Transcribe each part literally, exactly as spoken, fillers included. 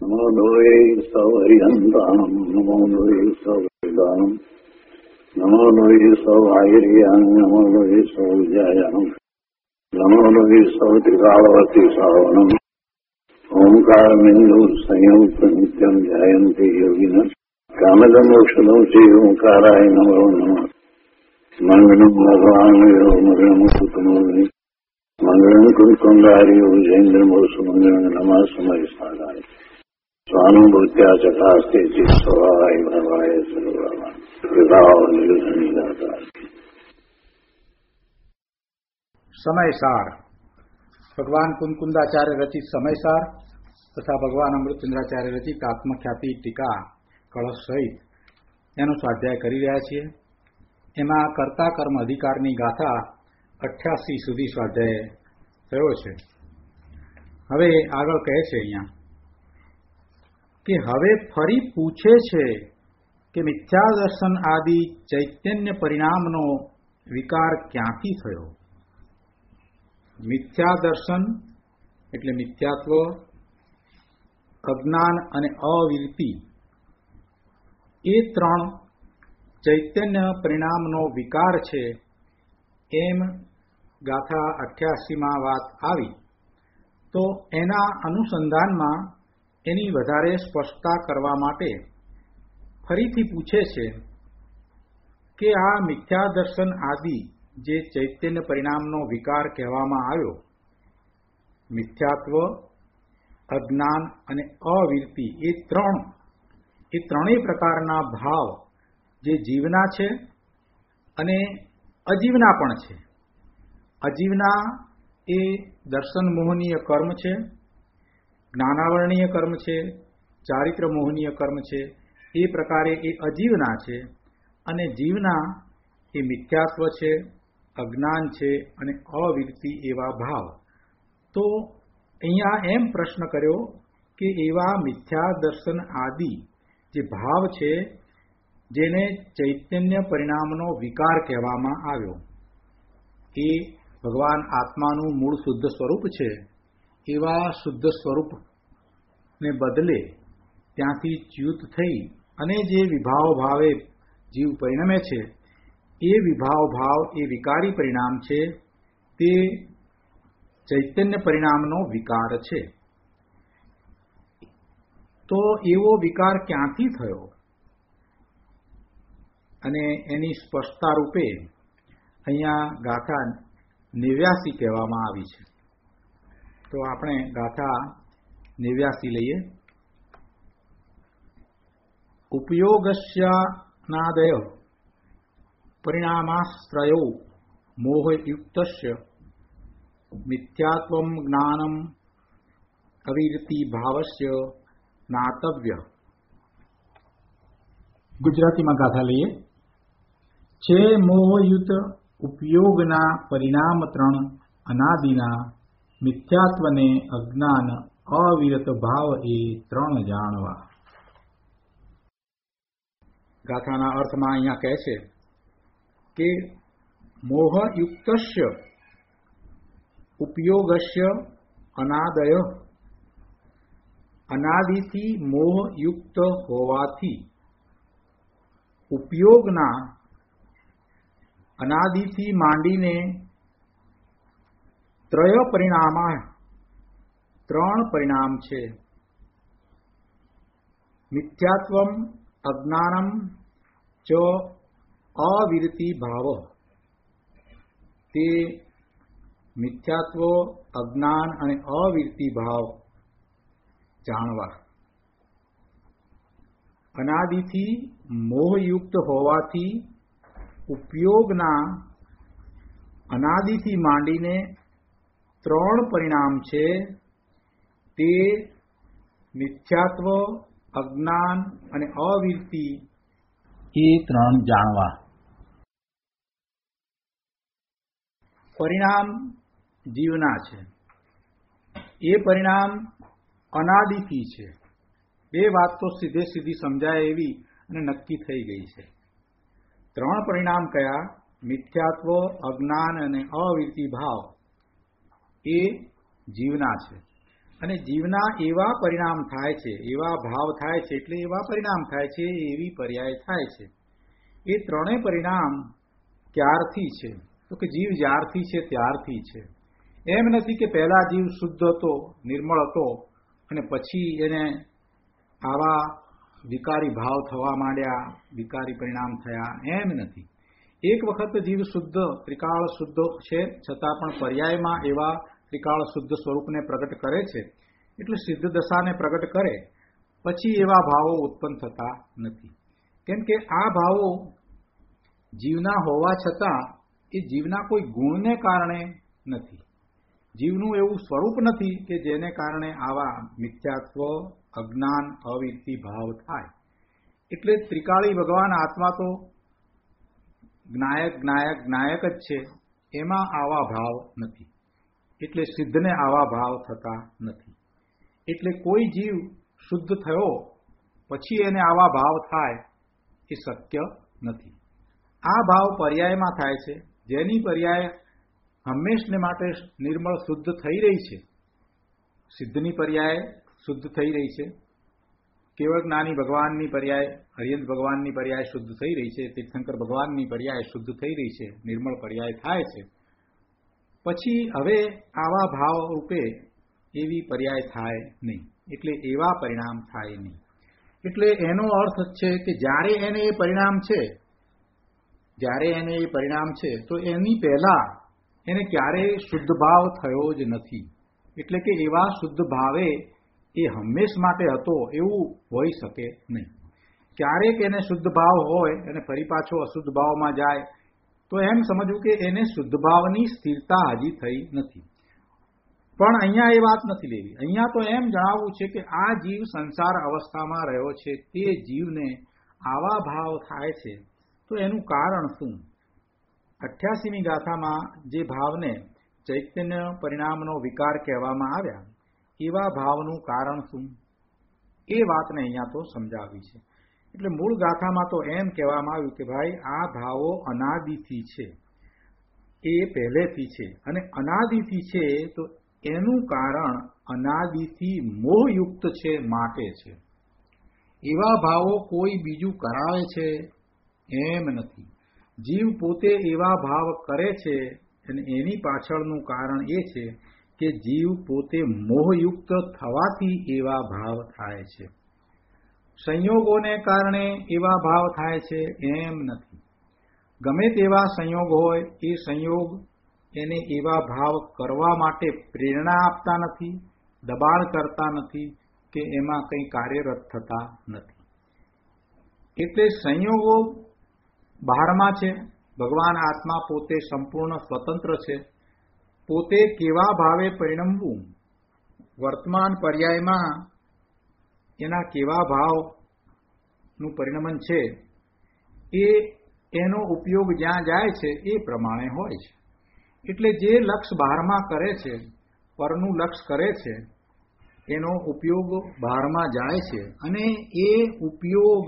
નમો લોહે સૌહરિહંતામ નમો લોહે સૌવેદાનમ નમો લોહે સૌઆયર્યાન નમો લોહે સૌજાયાનમ નમો લોહે સૌત્રિકાળવતી સાવનમ ઓમકારમિંદુ સંયુક્ત નિત્યમ ધ્યાયંતિ યોગિન કામદમોક્ષદો શ્રી ઓંકારાય નમો નમઃ મંગળમ ભગવાન મંગળમ કુટુંબી મંગળમ કુંકુંડારી જૈન્દ્રમોષ મંગળમ નમઃ સમય સાધાય સ્વાનુભૂત્યા ચકાસ્તે ચિત સ્વભાવાય ભવાય સર્વભાવાન વિભાવ નિરુધનિદાતા. સમયસાર ભગવાન કુંકુંદાચાર્ય રચિત સમયસાર તથા ભગવાન અમૃતચંદ્રાચાર્ય રચિત આત્મખ્યાતિ ટીકા કળશ સહિત એનો સ્વાધ્યાય કરી રહ્યા છીએ. એમાં કર્તા કર્મ અધિકારની ગાથા અઠ્યાસી સુધી સ્વાધ્યાય થયો છે. હવે આગળ કહે છે અહીંયા કે હવે ફરી પૂછે છે કે મિથ્યા દર્શન આદિ ચૈતન્ય પરિણામનો વિકાર ક્યાંથી થયો. મિથ્યા દર્શન એટલે મિથ્યાત્વ, અજ્ઞાન અને અવિરતિ એ ત્રણ ચૈતન્ય પરિણામનો વિકાર છે એમ ગાથા અઠ્યાસીમાં વાત આવી. તો એના અનુસંધાનમાં એની વધારે સ્પષ્ટતા કરવા માટે ફરીથી પૂછે છે કે આ મિથ્યા દર્શન આદિ જે ચૈતન્ય પરિણામનો વિકાર કહેવામાં આવ્યો, મિથ્યાત્વ, અજ્ઞાન અને અવિરતિ એ ત્રણ એ ત્રણેય પ્રકારના ભાવ જે જીવના છે અને અજીવના પણ છે. અજીવના એ દર્શન મોહનીય કર્મ છે, જ્ઞાનાવરણીય કર્મ છે, ચારિત્ર મોહનીય કર્મ છે. એ પ્રકારે એ અજીવના છે. અને જીવના એ મિથ્યાત્વ છે, અજ્ઞાન છે અને અવિરતિ એવા ભાવ. તો અહીંયા એમ પ્રશ્ન કર્યો કે એવા મિથ્યા દર્શન આદિ જે ભાવ છે જેને ચૈતન્ય પરિણામનો વિકાર કહેવામાં આવ્યો, એ ભગવાન આત્માનું મૂળ શુદ્ધ સ્વરૂપ છે. એવા શુદ્ધ સ્વરૂપને બદલે ત્યાંથી ચ્યુત થઈ અને જે વિભાવ ભાવે જીવ પરિણમે છે, એ વિભાવ ભાવ એ વિકારી પરિણામ છે. તે ચૈતન્ય પરિણામનો વિકાર છે. તો એવો વિકાર ક્યાંથી થયો અને એની સ્પષ્ટતા રૂપે અહીંયા ગાથા નેવ્યાસી કહેવામાં આવી છે. તો આપણે ગાથા નેવ્યાસી લઈએ. ઉપયોગસ્યાનાદય પરિણામાશ્રયો મોહયુક્તસ્ય મિથ્યાત્વમ જ્ઞાનમ અવિરતિ ભાવસ્ય જ્ઞાતવ્ય. ગુજરાતીમાં ગાથા લઈએ. છે મોહયુત ઉપયોગના પરિણામ ત્રણ અનાદિના, મિથ્યાત્વને અજ્ઞાન અવિરત ભાવ એ ત્રણ જાણવા. ગાથાના અર્થમાં અહીંયા કહે છે કે મોહયુક્તસ્ય ઉપયોગસ્ય અનાદય, અનાદિથી મોહયુક્ત હોવાથી ઉપયોગના અનાદિથી માંડીને ત્રય પરિણામા ત્રણ પરિણામ છે. મિથ્યાત્વમ અજ્ઞાનમ ચ અવિરતિ ભાવ. તે મિથ્યાત્વ, અજ્ઞાન અને અવિરતિ ભાવ જાણવા. અનાદિથી મોહયુક્ત હોવાથી ઉપયોગના અનાદિથી માંડીને ત્રણ પરિણામ છે. તે મિથ્યાત્વ, અજ્ઞાન અને અવિરતિ એ ત્રણ જાણવા. પરિણામ જીવના છે. એ પરિણામ અનાદિથી છે. બે વાત તો સીધે સીધી સમજાય એવી અને નક્કી થઈ ગઈ છે. ત્રણ પરિણામ કયા? મિથ્યાત્વ, અજ્ઞાન અને અવિરતિ ભાવ એ જીવના છે. અને જીવના એવા પરિણામ થાય છે, એવા ભાવ થાય છે એટલે એવા પરિણામ થાય છે, એવી પર્યાય થાય છે. એ ત્રણેય પરિણામ ક્યારથી છે? તો કે જીવ જ્યારથી છે ત્યારથી છે. એમ નથી કે પહેલા જીવ શુદ્ધ હતો, નિર્મળ હતો અને પછી એને આવા વિકારી ભાવ થવા માંડ્યા, વિકારી પરિણામ થયા, એમ નથી. એક વખત જીવ શુદ્ધ ત્રિકાળ શુદ્ધ છે છતાં પણ પર્યાયમાં એવા ત્રિકાળ શુદ્ધ સ્વરૂપને પ્રગટ કરે છે એટલે સિદ્ધ દશાને પ્રગટ કરે પછી એવા ભાવો ઉત્પન્ન થતા નથી. કેમ કે આ ભાવો જીવના હોવા છતાં એ જીવના કોઈ ગુણને કારણે નથી. જીવનું એવું સ્વરૂપ નથી કે જેને કારણે આવા મિથ્યાત્વ, અજ્ઞાન, અવિરતિ ભાવ થાય. એટલે ત્રિકાળી ભગવાન આત્મા તો જ્ઞાયક જ્ઞાયક જ્ઞાયક જ છે, એમાં આવા ભાવ નથી. એટલે સિદ્ધને આવા ભાવ થતા નથી. એટલે કોઈ જીવ શુદ્ધ થયો પછી એને આવા ભાવ થાય એ શક્ય નથી. આ ભાવ પર્યાયમાં થાય છે, જેની પર્યાય હંમેશને માટે નિર્મળ શુદ્ધ થઈ રહી છે. સિદ્ધની પર્યાય શુદ્ધ થઈ રહી છે, કેવળ જ્ઞાની ભગવાનની પર્યાય, હરિયંત ભગવાનની પર્યાય શુદ્ધ થઈ રહી છે, તીર્થંકર ભગવાનની પર્યાય શુદ્ધ થઈ રહી છે, નિર્મળ પર્યાય થાય છે. પછી હવે આવા ભાવ રૂપે એવી પર્યાય થાય નહીં, એટલે એવા પરિણામ થાય નહીં. એટલે એનો અર્થ છે કે જ્યારે એને એ પરિણામ છે, જ્યારે એને એ પરિણામ છે તો એની પહેલા એને ક્યારેય શુદ્ધ ભાવ થયો જ નથી. એટલે કે એવા શુદ્ધ ભાવે એ હંમેશ માટે હતો એવું હોઈ શકે નહીં. ક્યારેક એને શુદ્ધ ભાવ હોય અને ફરી પાછો અશુદ્ધ ભાવમાં જાય તો એમ સમજવું કે એને શુદ્ધ ભાવની સ્થિરતા હજી થઈ નથી. પણ અહીંયા એ વાત નથી લેવી. અહીંયા તો એમ જણાવવું છે કે આ જીવ સંસાર અવસ્થામાં રહ્યો છે, તે જીવને આવા ભાવ થાય છે તો એનું કારણ શું? અઠ્યાસીમી ગાથામાં જે ભાવને ચૈતન્ય પરિણામનો વિકાર કહેવામાં આવ્યા, એવા ભાવનું કારણ શું એ વાતને અહીંયા તો સમજાવી છે. એટલે મૂળ ગાથામાં તો એમ કહેવામાં આવ્યું કે ભાઈ આ ભાવો અનાદિથી છે, એ પહેલેથી છે, અને અનાદિથી છે તો એનું કારણ અનાદિથી મોહયુક્ત છે માટે છે. એવા ભાવો કોઈ બીજું કરાવે છે એમ નથી. જીવ પોતે એવા ભાવ કરે છે અને એની પાછળનું કારણ એ છે કે જીવ પોતે મોહયુક્ત થવાથી એવા ભાવ થાય છે. સંયોગોને કારણે એવા ભાવ થાય છે એમ નથી. ગમે તેવા સંયોગ હોય એ સંયોગ એને એવા ભાવ કરવા માટે પ્રેરણા આપતા નથી, દબાણ કરતા નથી કે એમાં કંઈ કાર્યરત થતા નથી. એટલે સંયોગો બહારમાં છે, ભગવાન આત્મા પોતે સંપૂર્ણ સ્વતંત્ર છે. પોતે કેવા ભાવે પરિણમવું, વર્તમાન પર્યાયમાં એના કેવા ભાવનું પરિણમન છે એ એનો ઉપયોગ જ્યાં જાય છે એ પ્રમાણે હોય છે. એટલે જે લક્ષ બહારમાં કરે છે, પરનું લક્ષ કરે છે, એનો ઉપયોગ બહારમાં જાય છે અને એ ઉપયોગ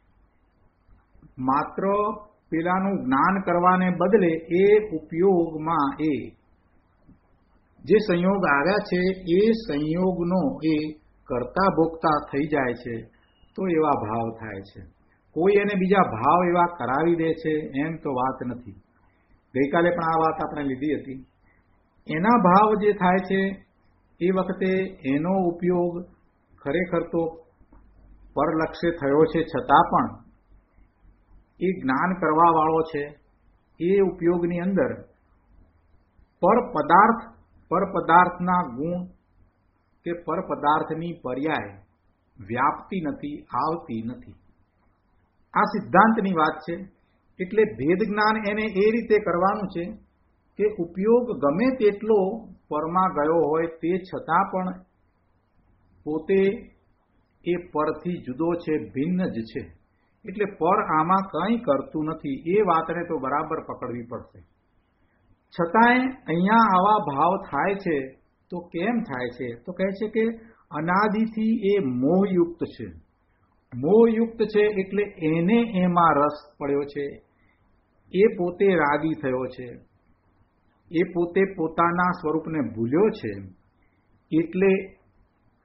માત્ર પેલાનું જ્ઞાન કરવાને બદલે એ ઉપયોગમાં એ જે સંયોગ આવ્યા છે એ સંયોગનો એ કરતા ભોગતા થઈ જાય છે તો એવા ભાવ થાય છે. કોઈ એને બીજા ભાવ એવા કરાવી દે છે એમ તો વાત નથી. ગઈકાલે પણ આ વાત આપણે લીધી હતી. એના ભાવ જે થાય છે એ વખતે એનો ઉપયોગ ખરેખર તો પરલક્ષ્ય થયો છે છતાં પણ એ જ્ઞાન કરવા વાળો છે એ ઉપયોગની અંદર પર પદાર્થ પર પદાર્થના ગુણ કે પર પદાર્થની પર્યાય વ્યાપતી નથી, આવતી નથી. આ સિદ્ધાંતની વાત છે. એટલે ભેદ જ્ઞાન એને એ રીતે કરવાનું છે કે ઉપયોગ ગમે તેટલો પરમાં ગયો હોય તે છતાં પણ પોતે એ પરથી જુદો છે, ભિન્ન જ છે. એટલે પર આમાં કંઈ કરતું નથી. એ વાતને તો બરાબર પકડવી પડશે. છતાંય અહીંયા આવા ભાવ થાય છે તો કેમ થાય છે? તો કહે છે કે અનાદિથી એ મોહયુક્ત છે. મોહયુક્ત છે એટલે એને એમાં રસ પડ્યો છે. એ પોતે રાગી થયો છે. એ પોતે પોતાના સ્વરૂપને ભૂલ્યો છે. એટલે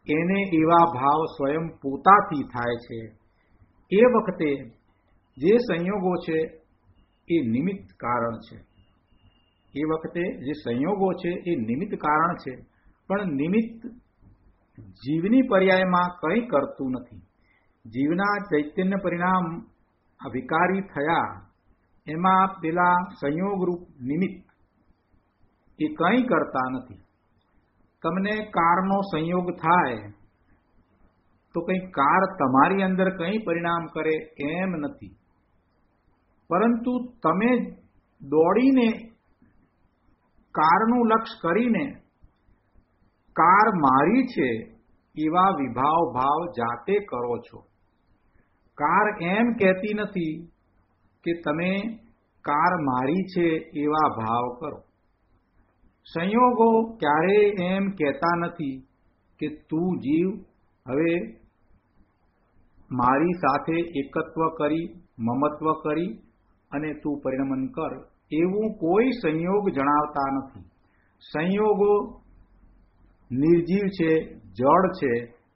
એને એવા ભાવ સ્વયં પોતાથી થાય છે. એ વખતે જે સંયોગો છે એ નિમિત્ત કારણ છે. એ વખતે જે સંયોગો છે એ નિમિત્ત કારણ છે, પણ નિમિત્ત જીવની પર્યાયમાં કંઈ કરતું નથી. જીવના ચૈતન્ય પરિણામ વિકારી થયા એમાં પેલા સંયોગરૂપ નિમિત્ત એ કંઈ કરતા નથી. તમને કારનો સંયોગ થાય તો કંઈ કાર તમારી અંદર કંઈ પરિણામ કરે એમ નથી, પરંતુ તમે દોડીને કારનું લક્ષ્ય કરીને કાર મારી છે એવા વિભાવ ભાવ જાતે કરો છો. કાર એમ કહેતી નથી કે તમે કાર મારી છે એવા ભાવ કરો. સંયોગો ક્યારેય એમ કહેતા નથી કે તું જીવ હવે મારી સાથે એકત્વ કરી, મમત્વ કરી અને તું પરિણમન કર, એવું કોઈ સંયોગ જણાવતા નથી. સંયોગો નિર્જીવ છે, જડ છે.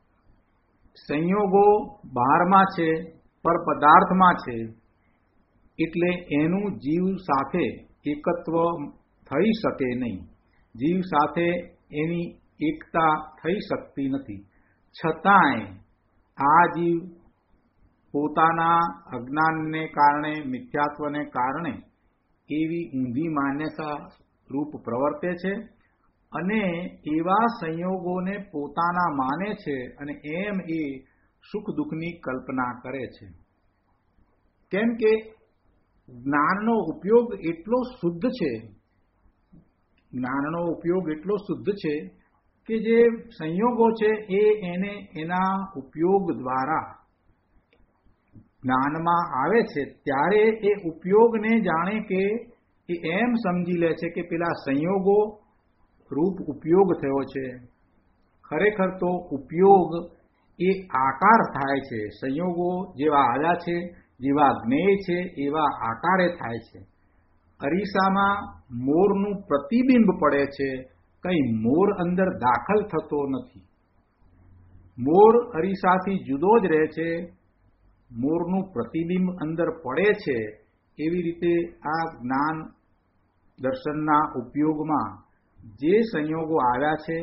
સંયોગો બહારમાં છે, પર પદાર્થમાં છે, એટલે એનું જીવ સાથે એકત્વ થઈ શકે નહીં. જીવ સાથે એની એકતા થઈ શકતી નથી. છતાંય આ જીવ પોતાના અજ્ઞાનને કારણે, મિથ્યાત્વને કારણે એવી ઊંધી માન્યતા રૂપ પ્રવર્તે છે અને એવા સંયોગોને પોતાના માને છે અને એમ એ સુખ દુઃખની કલ્પના કરે છે. કેમ કે જ્ઞાનનો ઉપયોગ એટલો શુદ્ધ છે, જ્ઞાનનો ઉપયોગ એટલો શુદ્ધ છે કે જે સંયોગો છે એ એને એના ઉપયોગ દ્વારા જ્ઞાનમાં આવે છે ત્યારે એ ઉપયોગને જાણે કે એ એમ સમજી લે છે કે પેલા સંયોગો રૂપ ઉપયોગ થયો છે. ખરેખર તો ઉપયોગ એ આકાર થાય છે. સંયોગો જેવા આવ્યા છે, જેવા જ્ઞેય છે એવા આકારે થાય છે. અરીસામાં મોરનું પ્રતિબિંબ પડે છે, કંઈ મોર અંદર દાખલ થતો નથી. મોર અરીસાથી જુદો જ રહે છે, મોરનું પ્રતિબિંબ અંદર પડે છે. એવી રીતે આ જ્ઞાન દર્શનના ઉપયોગમાં જે સંયોગો આવ્યા છે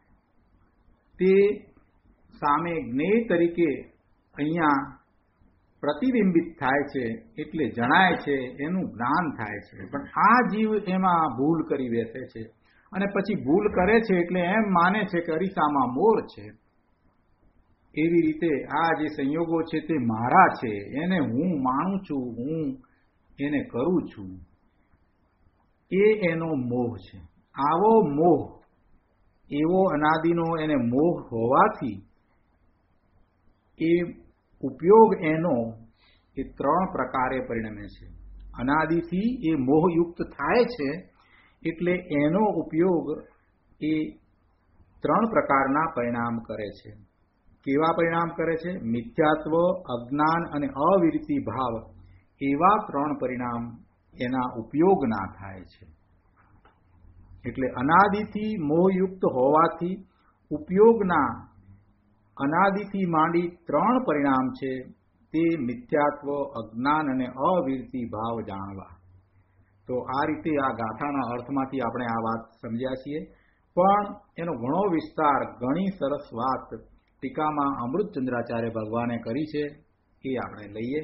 તે સામે જ્ઞેય તરીકે અહીંયા પ્રતિબિંબિત થાય છે, એટલે જણાય છે, એનું જ્ઞાન થાય છે. પણ આ જીવ એમાં ભૂલ કરી બેસે છે અને પછી ભૂલ કરે છે એટલે એમ માને છે કે અરીસામાં મોર છે. એવી રીતે આ જે સંયોગો છે તે મારા છે, એને હું માનું છું, હું એને કરું છું, એ એનો મોહ છે. આવો મોહ, એવો અનાદિનો એને મોહ હોવાથી એ ઉપયોગ એનો એ ત્રણ પ્રકારે પરિણમે છે. અનાદિથી એ મોહયુક્ત થાય છે એટલે એનો ઉપયોગ એ ત્રણ પ્રકારના પરિણામ કરે છે. કેવા પરિણામ કરે છે? મિથ્યાત્વ, અજ્ઞાન અને અવિરતિ ભાવ, એવા ત્રણ પરિણામ એના ઉપયોગના થાય છે. એટલે અનાદિથી મોહયુક્ત હોવાથી ઉપયોગના અનાદિથી માંડી ત્રણ પરિણામ છે તે મિથ્યાત્વ, અજ્ઞાન અને અવિરતિ ભાવ જાણવા. તો આ રીતે આ ગાથાના અર્થમાંથી આપણે આ વાત સમજ્યા છીએ. પણ એનો ઘણો વિસ્તાર, ઘણી સરસ વાત ટીકામાં અમૃતચંદ્રાચાર્ય ભગવાને કરી છે, એ આપણે લઈએ.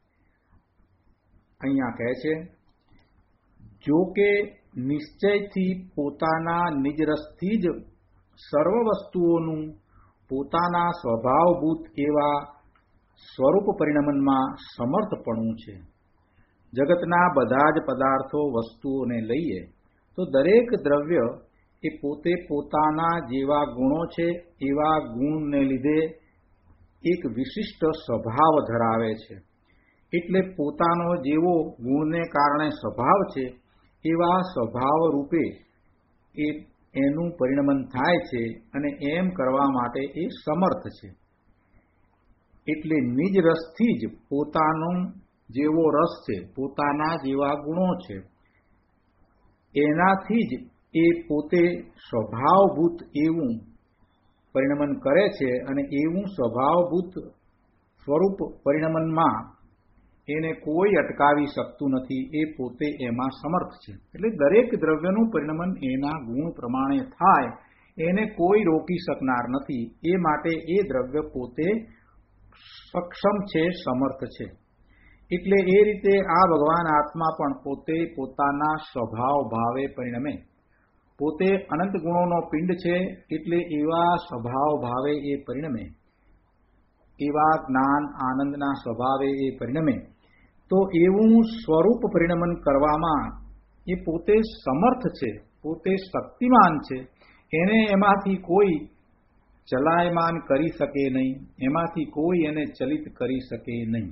અહીંયા કહે છે, જો કે નિશ્ચયથી પોતાના નિજરસથી જ સર્વ વસ્તુઓનું પોતાના સ્વભાવભૂત એવા સ્વરૂપ પરિણમનમાં સમર્થપણું છે. જગતના બધા જ પદાર્થો, વસ્તુઓને લઈએ તો દરેક દ્રવ્ય એ પોતે પોતાના જેવા ગુણો છે એવા ગુણને લીધે એક વિશિષ્ટ સ્વભાવ ધરાવે છે. એટલે પોતાનો જેવો ગુણને કારણે સ્વભાવ છે એવા સ્વભાવ રૂપે એ એનું પરિણમન થાય છે અને એમ કરવા માટે એ સમર્થ છે. એટલે નિજ રસથી જ પોતાનો જેવો રસ છે, પોતાના જેવા ગુણો છે, એનાથી જ એ પોતે સ્વભાવભૂત એવું પરિણમન કરે છે અને એવું સ્વભાવભૂત સ્વરૂપ પરિણમનમાં એને કોઈ અટકાવી શકતું નથી, એ પોતે એમાં સમર્થ છે. એટલે દરેક દ્રવ્યનું પરિણમન એના ગુણ પ્રમાણે થાય, એને કોઈ રોકી શકનાર નથી. એ માટે એ દ્રવ્ય પોતે સક્ષમ છે, સમર્થ છે. એટલે એ રીતે આ ભગવાન આત્મા પણ પોતે પોતાના સ્વભાવ ભાવે પરિણમે. પોતે અનંત ગુણોનો પિંડ છે, એટલે એવા સ્વભાવ ભાવે એ પરિણમે, એવા જ્ઞાન આનંદના સ્વભાવે એ પરિણમે. તો એવું સ્વરૂપ પરિણમન કરવામાં એ પોતે સમર્થ છે, પોતે શક્તિમાન છે. એને એમાંથી કોઈ ચલાયમાન કરી શકે નહીં, એમાંથી કોઈ એને ચલિત કરી શકે નહીં.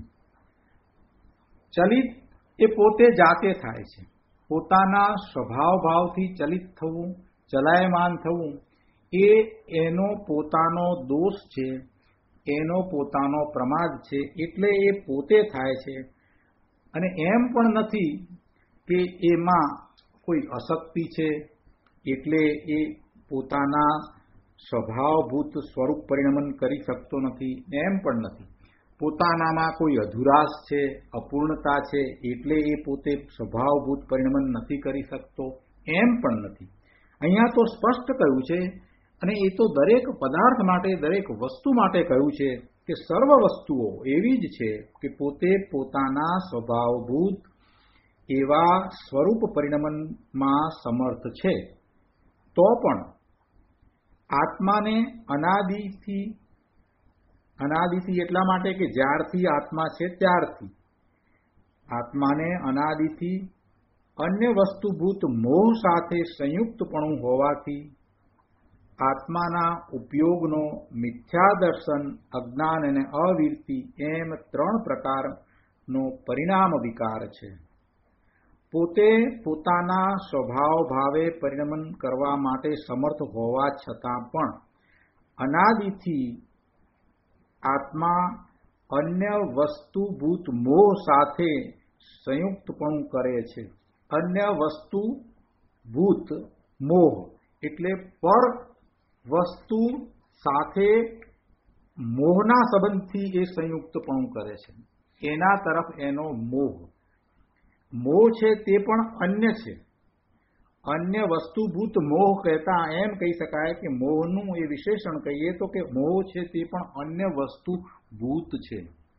ચલિત એ પોતે જાતે થાય છે. પોતાના સ્વભાવ ભાવથી ચલિત થવું, ચલાયમાન થવું એ એનો પોતાનો દોષ છે, એનો પોતાનો પ્રમાદ છે. એટલે એ પોતે થાય છે. અને એમ પણ નથી કે એમાં કોઈ અશક્તિ છે, એટલે એ પોતાના સ્વભાવભૂત સ્વરૂપ પરિણમન કરી શકતો નથી. એમ પણ નથી પોતાનામાં કોઈ અધુરાશ છે, અપૂર્ણતા છે, એટલે એ પોતે સ્વભાવભૂત પરિણમન નથી કરી શકતો. એમ પણ નથી. અહીંયા તો સ્પષ્ટ કહ્યું છે, અને એ તો દરેક પદાર્થ માટે, દરેક વસ્તુ માટે કહ્યું છે કે સર્વ વસ્તુઓ એવી જ છે કે પોતે પોતાના સ્વભાવભૂત એવા સ્વરૂપ પરિણમનમાં સમર્થ છે. તો પણ આત્માને અનાદિથી, અનાદિથી એટલા માટે કે જ્યારથી આત્મા છે ત્યારથી, આત્માને અનાદિથી અન્ય વસ્તુભૂત મોહ સાથે સંયુક્તપણું હોવાથી આત્માના ઉપયોગનો મિથ્યા દર્શન, અજ્ઞાન અને અવિરતિ એમ ત્રણ પ્રકારનો પરિણામ વિકાર છે. પોતે પોતાના સ્વભાવ ભાવે પરિણમન કરવા માટે સમર્થ હોવા છતાં પણ અનાદિથી આત્મા અન્ય વસ્તુભૂત મોહ સાથે સંયુક્તપણું કરે છે. અન્ય વસ્તુભૂત મોહ એટલે પર વસ્તુ સાથે મોહના સંબંધથી એ સંયુક્તપણું કરે છે. એના તરફ એનો મોહ. મોહ છે તે પણ અન્ય છે. અન્ય વસ્તુભૂત મોહ કહેતા એમ કહી શકાય કે મોહનું એ વિશેષણ કહીએ તો કે મોહ છે તે પણ અન્ય વસ્તુભૂત છે.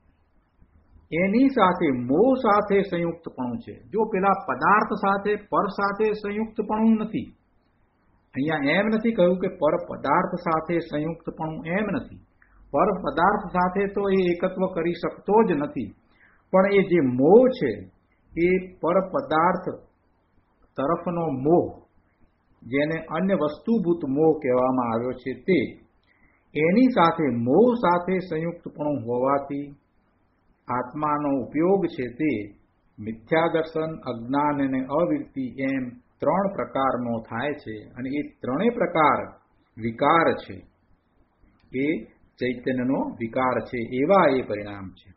એની સાથે મોહ સાથે સંયુક્તપણું છે. જો પેલા પદાર્થ સાથે, પર સાથે સંયુક્તપણું નથી. અહીંયા એમ નથી કહ્યું કે પર પદાર્થ સાથે સંયુક્તપણું, એમ નથી. પર પદાર્થ સાથે તો એ એકત્વ કરી શકતો જ નથી. પણ એ જે મોહ છે એ પર પદાર્થ તરફનો મોહ, જેને અન્ય વસ્તુભૂત મોહ કહેવામાં આવ્યો છે, તે એની સાથે મોહ સાથે સંયુક્તપણું હોવાથી આત્માનો ઉપયોગ છે તે મિથ્યા દર્શન, અજ્ઞાન અને અવિરતિ એમ ત્રણ પ્રકારનો થાય છે. અને એ ત્રણેય પ્રકાર વિકાર છે, એ ચૈતન્યનો વિકાર છે. એવા એ પરિણામ છે.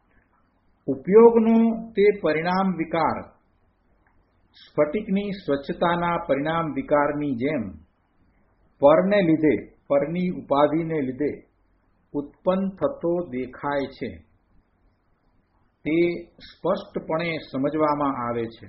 ઉપયોગનો તે પરિણામ વિકાર સ્ફટિકની સ્વચ્છતાના પરિણામ વિકારની જેમ પરને લીધે, પરની ઉપાધિને લીધે ઉત્પન્ન થતો દેખાય છે. તે સ્પષ્ટપણે સમજવામાં આવે છે.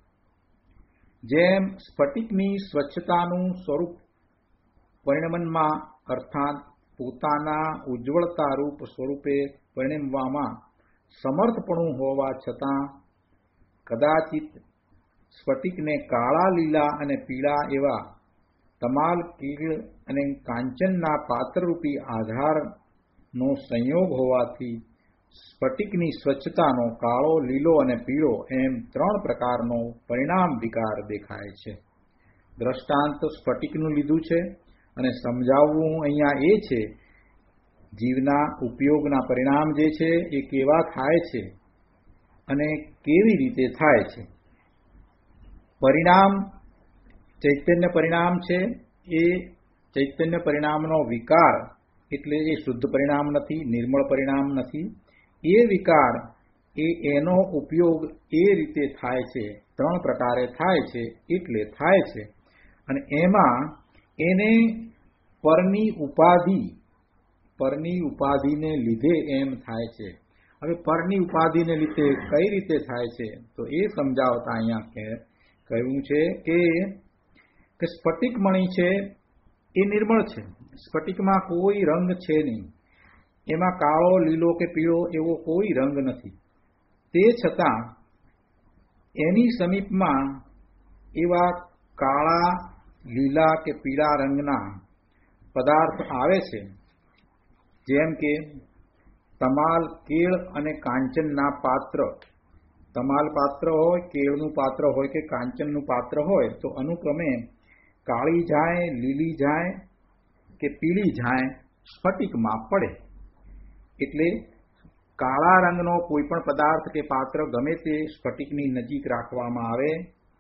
જેમ સ્ફટિકની સ્વચ્છતાનું સ્વરૂપ પરિણમનમાં અર્થાત પોતાના ઉજ્જવળતા રૂપ સ્વરૂપે પરિણમવામાં સમર્થપણું હોવા છતાં કદાચિત સ્ફટિકને કાળા, લીલા અને પીળા એવા તમાલ, કીળ અને કાંચનના પાત્રરૂપી આધારનો સંયોગ હોવાથી સ્ફટિકની સ્વચ્છતાનો કાળો, લીલો અને પીળો એમ ત્રણ પ્રકારનો પરિણામ વિકાર દેખાય છે. દ્રષ્ટાંત સ્ફટિકનું લીધું છે અને સમજાવવું અહીંયા એ છે જીવના ઉપયોગના પરિણામ જે છે એ કેવા થાય છે અને કેવી રીતે થાય છે. પરિણામ ચૈતન્ય પરિણામ છે. એ ચૈતન્ય પરિણામનો વિકાર એટલે એ શુદ્ધ પરિણામ નથી, નિર્મળ પરિણામ નથી. એ વિકાર એ એનો ઉપયોગ એ રીતે થાય છે, ત્રણ પ્રકારે થાય છે એટલે થાય છે. અને એમાં એને પરની ઉપાધિ પરની ઉપાધિને લીધે એમ થાય છે. હવે પરની ઉપાધિને લીધે કઈ રીતે થાય છે તો એ સમજાવતા અહીંયા કહ્યું છે કે સ્ફટિક મણી છે એ નિર્મળ છે. સ્ફટિકમાં કોઈ રંગ છે નહીં, એમાં કાળો લીલો કે પીળો એવો કોઈ રંગ નથી. તે છતાં એની સમીપમાં એવા કાળા લીલા કે પીળા રંગના પદાર્થ આવે છે, જેમ કે તમાલ, કેળ અને કાંચનના પાત્ર. તમાલ પાત્ર હોય, કેળનું પાત્ર હોય કે કાંચનનું પાત્ર હોય તો અનુક્રમે કાળી જાય, લીલી જાય કે પીળી જાય સ્ફટિકમાં પડે. એટલે કાળા રંગનો કોઈ પણ પદાર્થ કે પાત્ર ગમે તે સ્ફટિકની નજીક રાખવામાં આવે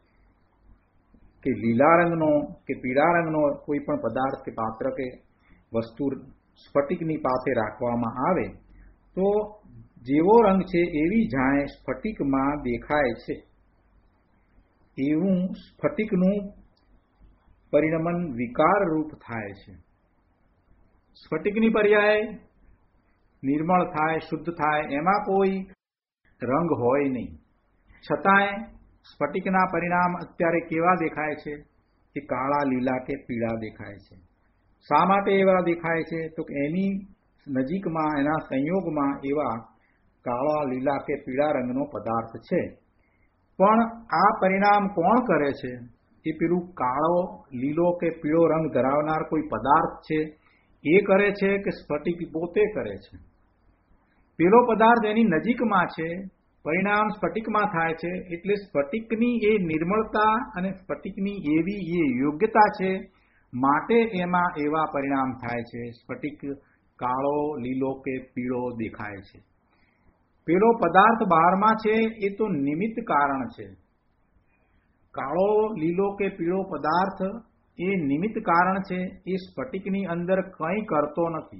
કે લીલા રંગનો કે પીળા રંગનો કોઈ પણ પદાર્થ કે પાત્ર કે વસ્તુ સ્ફટિકની પાસે રાખવામાં આવે તો જેવો રંગ છે એવી જાય સ્ફટિકમાં દેખાય છે. એવું સ્ફટિકનું પરિણમન વિકાર રૂપ થાય છે. સ્ફટિકની પર્યાય નિર્મળ થાય, શુદ્ધ થાય, એમાં કોઈ રંગ હોય નહીં. છતાંય સ્ફટિકના પરિણામ અત્યારે કેવા દેખાય છે? એ કાળા, લીલા કે પીળા દેખાય છે. શા માટે એવા દેખાય છે? તો એની નજીકમાં, એના સંયોગમાં એવા કાળા, લીલા કે પીળા રંગનો પદાર્થ છે. પણ આ પરિણામ કોણ કરે છે? એ પેલું કાળો, લીલો કે પીળો રંગ ધરાવનાર કોઈ પદાર્થ છે એ કરે છે કે સ્ફટિક પોતે કરે છે? પેલો પદાર્થ એની નજીકમાં છે, પરિણામ સ્ફટિકમાં થાય છે. એટલે સ્ફટિકની એ નિર્મળતા અને સ્ફટિકની એવી એ યોગ્યતા છે માટે એમાં એવા પરિણામ થાય છે. સ્ફટિક કાળો, લીલો કે પીળો દેખાય છે. પેલો પદાર્થ બહારમાં છે એ તો નિમિત્ત કારણ છે. કાળો, લીલો કે પીળો પદાર્થ એ નિમિત્ત કારણ છે. એ સ્ફટિકની અંદર કંઈ કરતો નથી.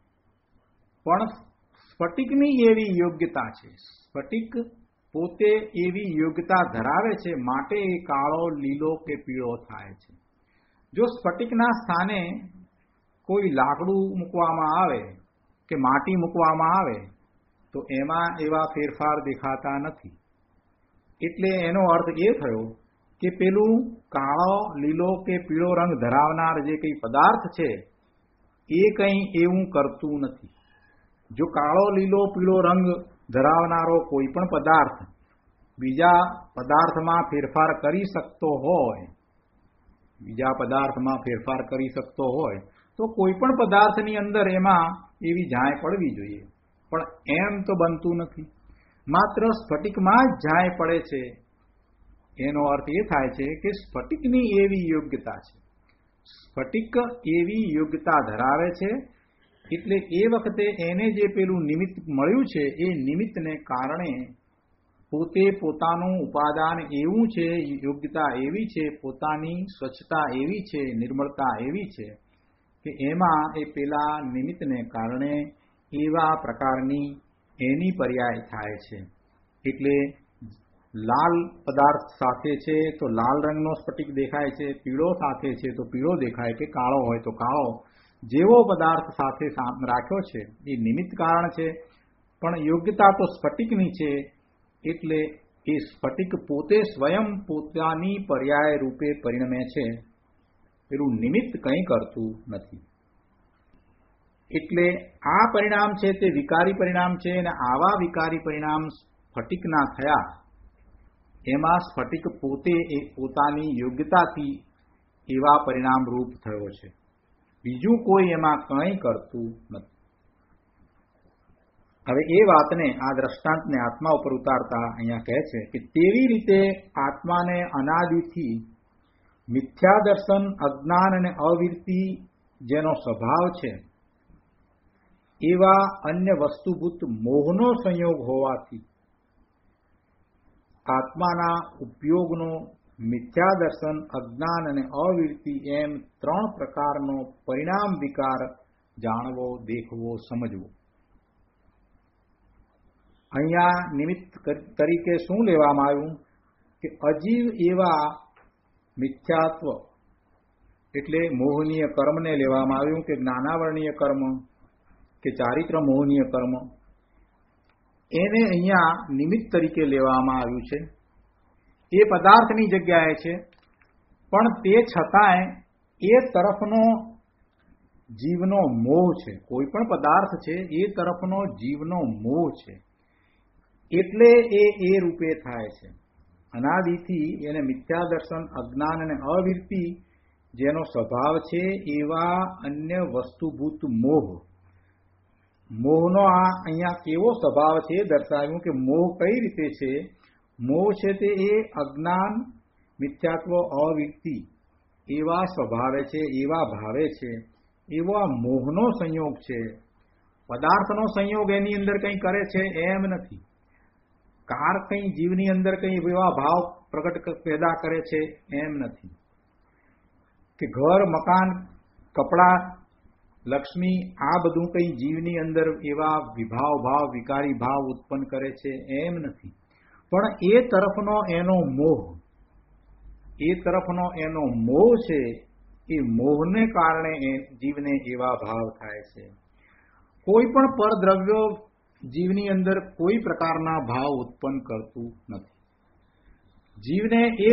પણ સ્ફટિકની એવી યોગ્યતા છે, સ્ફટિક પોતે એવી યોગ્યતા ધરાવે છે માટે એ કાળો, લીલો કે પીળો થાય છે. જો સ્ફટિકના સ્થાને કોઈ લાકડું મૂકવામાં આવે કે માટી મૂકવામાં આવે તો એમાં એવા ફેરફાર દેખાતા નથી. એટલે એનો અર્થ એ થયો કે પેલું કાળો, લીલો કે પીળો રંગ ધરાવનાર જે કંઈ પદાર્થ છે એ કંઈ એવું કરતું નથી. જો કાળો, લીલો, પીળો રંગ ધરાવનારો કોઈ પણ પદાર્થ બીજા પદાર્થમાં ફેરફાર કરી શકતો હોય બીજા પદાર્થમાં ફેરફાર કરી શકતો હોય તો કોઈ પણ પદાર્થની અંદર એમાં એવી જાય પડવી જોઈએ. પણ એમ તો બનતું નથી. માત્ર સ્ફટિકમાં જ જાય પડે છે. એનો અર્થ એ થાય છે કે સ્ફટિકની એવી યોગ્યતા છે, સ્ફટિક એવી યોગ્યતા ધરાવે છે. એટલે એ વખતે એને જે પેલું નિમિત્ત મળ્યું છે એ નિમિત્તને કારણે પોતે પોતાનું ઉપાદાન એવું છે, યોગ્યતા એવી છે, પોતાની સ્વચ્છતા એવી છે, નિર્મળતા એવી છે કે એમાં એ પેલા નિમિત્તને કારણે એવા પ્રકારની એની પર્યાય થાય છે. એટલે લાલ પદાર્થ સાથે છે તો લાલ રંગનો સ્ફટિક દેખાય છે, પીળો સાથે છે તો પીળો દેખાય, કે કાળો હોય તો કાળો. જેવો પદાર્થ સાથે રાખ્યો છે એ નિમિત્ત કારણ છે, પણ યોગ્યતા તો સ્ફટિકની છે. એટલે એ સ્ફટિક પોતે સ્વયં પોતાની પર્યાય રૂપે પરિણમે છે. પેલું નિમિત્ત કંઈ કરતું નથી. એટલે આ પરિણામ છે તે વિકારી પરિણામ છે. અને આવા વિકારી પરિણામ સ્ફટિકના થયા એમાં સ્ફટિક પોતે એ પોતાની યોગ્યતાથી એવા પરિણામ રૂપ થયો છે. બીજું કોઈ એમાં કંઈ કરતું નથી. હવે એ વાતને, આ દ્રષ્ટાંતને આત્મા ઉપર ઉતારતા અહીંયા કહે છે કે તેવી રીતે આત્માને અનાદિથી મિથ્યા દર્શન, અજ્ઞાન અને અવિરતિ જેનો સ્વભાવ છે એવા અન્ય વસ્તુભૂત મોહનો સંયોગ હોવાથી આત્માના ઉપયોગનો મિથ્યા દર્શન, અજ્ઞાન અને અવિરતિ એમ ત્રણ પ્રકારનો પરિણામ વિકાર જાણવો, દેખવો, સમજવો. અહીંયા નિમિત્ત તરીકે શું લેવામાં આવ્યું કે અજીવ એવા મિથ્યાત્વ એટલે મોહનીય કર્મને લેવામાં આવ્યું કે જ્ઞાનાવરણીય કર્મ કે ચારિત્ર મોહનીય કર્મ, એને અહીંયા નિમિત્ત તરીકે લેવામાં આવ્યું છે. એ પદાર્થની જગ્યાએ છે, પણ તે છતાંય એ તરફનો જીવનો મોહ છે. કોઈ પણ પદાર્થ છે એ તરફનો જીવનો મોહ છે, એટલે એ એ રૂપે થાય છે. અનાદિથી એને મિથ્યા દર્શન, અજ્ઞાન અને અવિરતિ જેનો સ્વભાવ છે એવા અન્ય વસ્તુભૂત મોહ. મોહનો આ અહીંયા કેવો સ્વભાવ છે દર્શાવ્યું કે મોહ કઈ રીતે છે. મોહ છે તે એ અજ્ઞાન, મિથ્યાત્વ, અવિરતિ એવા સ્વભાવે છે, એવા ભાવે છે, એવો આ મોહનો સંયોગ છે. પદાર્થનો સંયોગ એની અંદર કંઈ કરે છે એમ નથી. કાર કંઈ જીવની અંદર કંઈ એવા ભાવ પ્રગટ પેદા કરે છે એમ નથી. કે ઘર, મકાન, કપડાં, લક્ષ્મી આ બધું કંઈ જીવની અંદર એવા વિભાવ ભાવ, વિકારી ભાવ ઉત્પન્ન કરે છે એમ નથી. પણ એ તરફનો એનો મોહ, એ તરફનો એનો મોહ છે, એ મોહને કારણે જીવને એવા ભાવ થાય છે. કોઈ પણ પરદ્રવ્ય જીવની અંદર કોઈ પ્રકારના ભાવ ઉત્પન્ન કરતું નથી. જીવને એ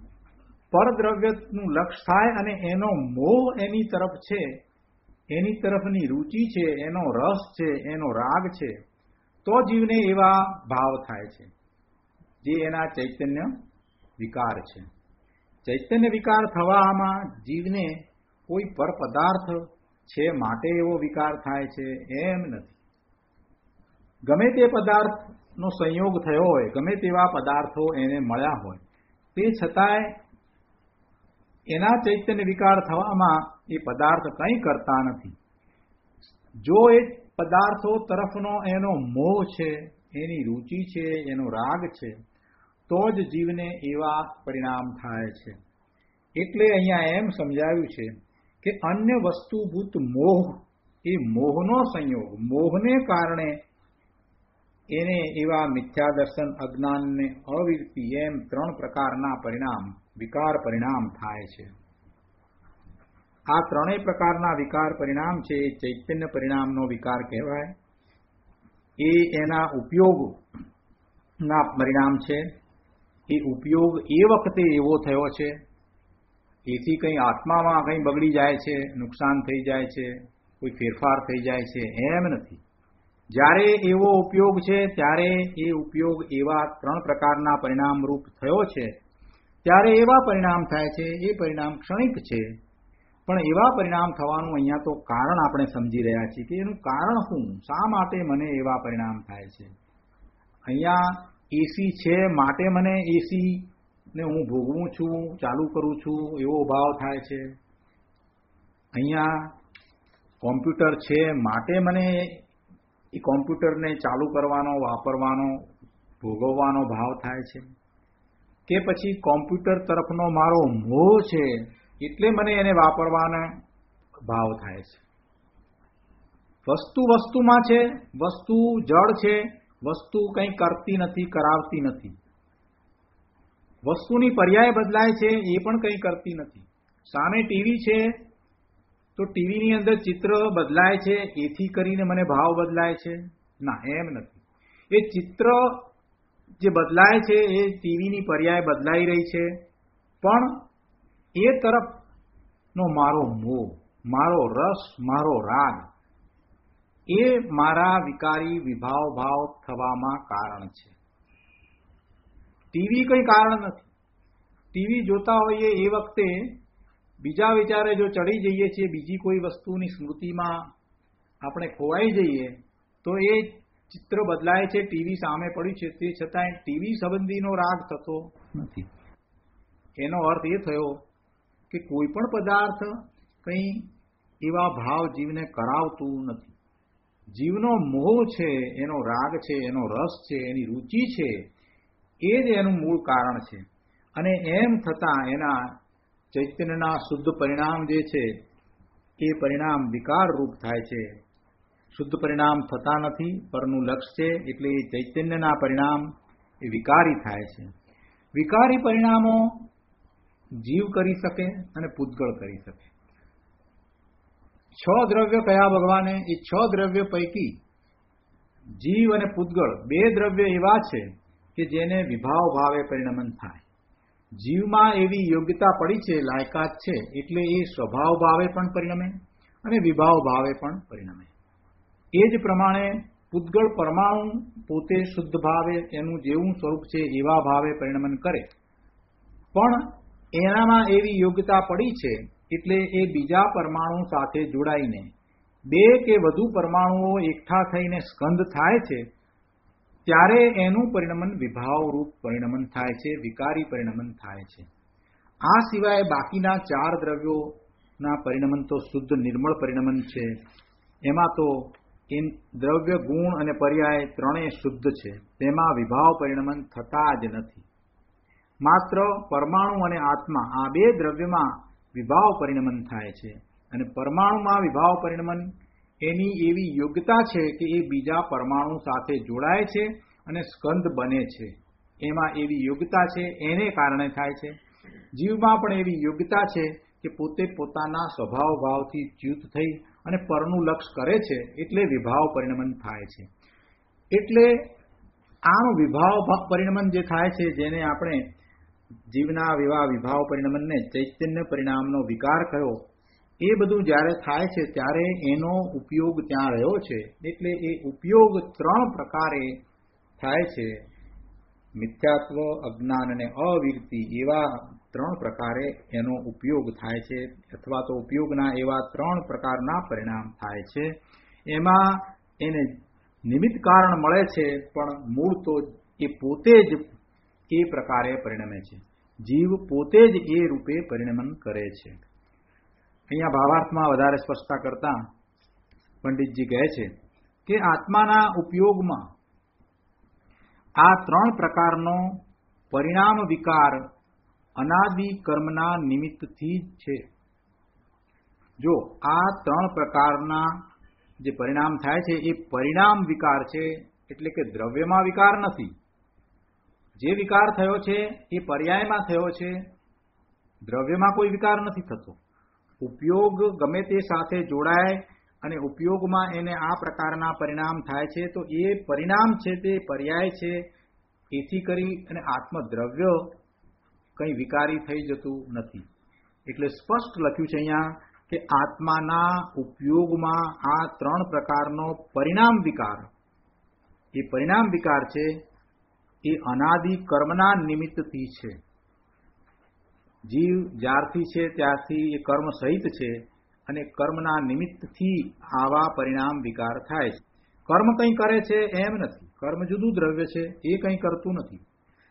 પરદ્રવ્યનું લક્ષ્ય થાય અને એનો મોહ એની તરફ છે, એની તરફની રુચિ છે, એનો રસ છે, એનો રાગ છે, તો જીવને એવા ભાવ થાય છે, જે એના ચૈતન્ય વિકાર છે. ચૈતન્ય વિકાર થવામાં જીવને કોઈ પર પદાર્થ છે માટે એવો વિકાર થાય છે એમ નથી. ગમે તે પદાર્થનો સંયોગ થયો હોય, ગમે તેવા પદાર્થો એને મળ્યા હોય, તે છતાંય એના ચૈતન્ય વિકાર થવામાં એ પદાર્થ કંઈ કરતા નથી. જો એ પદાર્થો તરફનો એનો મોહ છે, એની રુચિ છે, એનો રાગ છે, તો જ જીવને એવા પરિણામ થાય છે. એટલે અહીંયા એમ સમજાવ્યું છે કે અન્ય વસ્તુભૂત મોહ એ મોહનો સંયોગ, મોહને કારણે એને એવા મિથ્યા દર્શન, અજ્ઞાન ને અવિરતિ એમ ત્રણ પ્રકારના પરિણામ, વિકાર પરિણામ થાય છે. આ ત્રણેય પ્રકારના વિકાર પરિણામ છે એ ચૈતન્ય પરિણામનો વિકાર કહેવાય. એ એના ઉપયોગના પરિણામ છે. એ ઉપયોગ એ વખતે એવો થયો છે, એથી કંઈ આત્મામાં કંઈ બગડી જાય છે, નુકસાન થઈ જાય છે, કોઈ ફેરફાર થઈ જાય છે એમ નથી. જ્યારે એવો ઉપયોગ છે ત્યારે એ ઉપયોગ એવા ત્રણ પ્રકારના પરિણામરૂપ થયો છે, ત્યારે એવા પરિણામ થાય છે. એ પરિણામ ક્ષણિક છે, પણ એવા પરિણામ થવાનું અહીંયા તો કારણ આપણે સમજી રહ્યા છીએ કે એનું કારણ શું, શા માટે મને એવા પરિણામ થાય છે. અહીંયા એસી છે માટે મને એસી ને હું ભોગવું છું, ચાલુ કરું છું, એવો ભાવ થાય છે. અહીંયા કોમ્પ્યુટર છે માટે મને એ કોમ્પ્યુટરને ચાલુ કરવાનો, વાપરવાનો, ભોગવવાનો ભાવ થાય છે. કે પછી કોમ્પ્યુટર તરફનો મારો મોહ છે એટલે મને એને વાપરવાનો ભાવ થાય છે. વસ્તુ વસ્તુમાં છે, વસ્તુ જળ છે, વસ્તુ કંઈ કરતી નથી, કરાવતી નથી. વસ્તુની પર્યાય બદલાય છે, એ પણ કંઈ કરતી નથી. સામે ટીવી છે તો ટીવીની અંદર ચિત્ર બદલાય છે, એથી કરીને મને ભાવ બદલાય છે? ના, એમ નથી. એ ચિત્ર જે બદલાય છે એ ટીવીની પર્યાય બદલાઈ રહી છે, પણ એ તરફનો મારો મોહ, મારો રસ, મારો રાગ એ મારા વિકારી વિભાવ ભાવ થવામાં કારણ છે. ટીવી કંઈ કારણ નથી. ટીવી જોતા હોઈએ એ વખતે બીજા વિચારે જો ચડી જઈએ છીએ, બીજી કોઈ વસ્તુની સ્મૃતિમાં આપણે ખોવાઈ જઈએ તો એ ચિત્ર બદલાય છે, ટીવી સામે પડ્યું છે, તે છતાંય ટીવી સંબંધીનો રાગ થતો નથી. એનો અર્થ એ થયો કે કોઈ પણ પદાર્થ કંઈ એવા ભાવ જીવને કરાવતું નથી. જીવનો મોહ છે, એનો રાગ છે, એનો રસ છે, એની રુચિ છે, એ જ એનું મૂળ કારણ છે. અને એમ થતાં એના ચૈતન્યના શુદ્ધ પરિણામ જે છે એ પરિણામ વિકાર રૂપ થાય છે. શુદ્ધ પરિણામ થતા નથી, પરનું લક્ષ્ય છે, એટલે એ ચૈતન્યના પરિણામ એ વિકારી થાય છે. વિકારી પરિણામો જીવ કરી શકે અને પૂતગળ કરી શકે. છ દ્રવ્ય કયા ભગવાને? એ છ દ્રવ્ય પૈકી જીવ અને પૂતગળ બે દ્રવ્ય એવા છે કે જેને વિભાવ ભાવે પરિણમન થાય. જીવમાં એવી યોગ્યતા પડી છે, લાયકાત છે, એટલે એ સ્વભાવ ભાવે પણ પરિણમે અને વિભાવ ભાવે પણ પરિણમે. એ જ પ્રમાણે પૂતગળ પરમાણુ પોતે શુદ્ધ ભાવે એનું જેવું સ્વરૂપ છે એવા ભાવે પરિણમન કરે, પણ એનામાં એવી યોગ્યતા પડી છે એટલે એ બીજા પરમાણુ સાથે જોડાઈને બે કે વધુ પરમાણુઓ એકઠા થઈને સ્કંદ થાય છે, ત્યારે એનું પરિણમન વિભાવરૂપ પરિણમન થાય છે, વિકારી પરિણમન થાય છે. આ સિવાય બાકીના ચાર દ્રવ્યોના પરિણમન તો શુદ્ધ નિર્મળ પરિણમન છે. એમાં તો એ દ્રવ્ય, ગુણ અને પર્યાય ત્રણેય શુદ્ધ છે, તેમાં વિભાવ પરિણમન થતા જ નથી. માત્ર પરમાણુ અને આત્મા આ બે દ્રવ્યમાં વિભાવ પરિણમન થાય છે, અને પરમાણુમાં વિભાવ પરિણમન એની એવી યોગ્યતા છે કે એ બીજા પરમાણુ સાથે જોડાય છે અને સ્કંદ બને છે. એમાં એવી યોગ્યતા છે, એને કારણે થાય છે. જીવમાં પણ એવી યોગ્યતા છે કે પોતે પોતાના સ્વભાવ ભાવથી ચ્યુત થઈ અને પરનું લક્ષ કરે છે, એટલે વિભાવ પરિણમન થાય છે. એટલે આનું વિભાવ પરિણમન જે થાય છે, જેને આપણે જીવના વિવાહ વિભાવ પરિણમનને ચૈતન્ય પરિણામનો વિકાર કહ્યો, એ બધું જ્યારે થાય છે ત્યારે એનો ઉપયોગ ત્યાં રહ્યો છે. એટલે એ ઉપયોગ ત્રણ પ્રકારે થાય છે. મિથ્યાત્વ, અજ્ઞાન અને અવિરતિ એવા ત્રણ પ્રકારે એનો ઉપયોગ થાય છે, અથવા તો ઉપયોગના એવા ત્રણ પ્રકારના પરિણામ થાય છે. એમાં એને નિમિત્ત કારણ મળે છે, પણ મૂળ તો એ પોતે જ એ પ્રકારે પરિણમે છે. જીવ પોતે જ એ રૂપે પરિણમન કરે છે. અહીંયા ભાવાર્થમાં વધારે સ્પષ્ટતા કરતા પંડિતજી કહે છે કે આત્માના ઉપયોગમાં આ ત્રણ પ્રકારનો પરિણામ વિકાર અનાદિ કર્મના નિમિત્તથી જ છે. જો આ ત્રણ પ્રકારના જે પરિણામ થાય છે એ પરિણામ વિકાર છે, એટલે કે દ્રવ્યમાં વિકાર નથી. જે વિકાર થયો છે એ પર્યાયમાં થયો છે, દ્રવ્યમાં કોઈ વિકાર નથી થતો. ઉપયોગ ગમે તે સાથે જોડાય અને ઉપયોગમાં એને આ પ્રકારના પરિણામ થાય છે, તો એ પરિણામ છે તે પર્યાય છે. એથી કરી અને આત્મદ્રવ્ય કંઈ વિકારી થઈ જતું નથી. એટલે સ્પષ્ટ લખ્યું છે અહીંયા કે આત્માના ઉપયોગમાં આ ત્રણ પ્રકારનો પરિણામ વિકાર, એ પરિણામ વિકાર છે એ અનાદિ કર્મના નિમિત્તથી છે. જીવ જ્યારથી છે ત્યારથી એ કર્મ સહિત છે, અને કર્મના નિમિત્તથી આવા પરિણામ વિકાર થાય છે. કર્મ કંઈ કરે છે એમ નથી. કર્મ જુદું દ્રવ્ય છે, એ કંઈ કરતું નથી.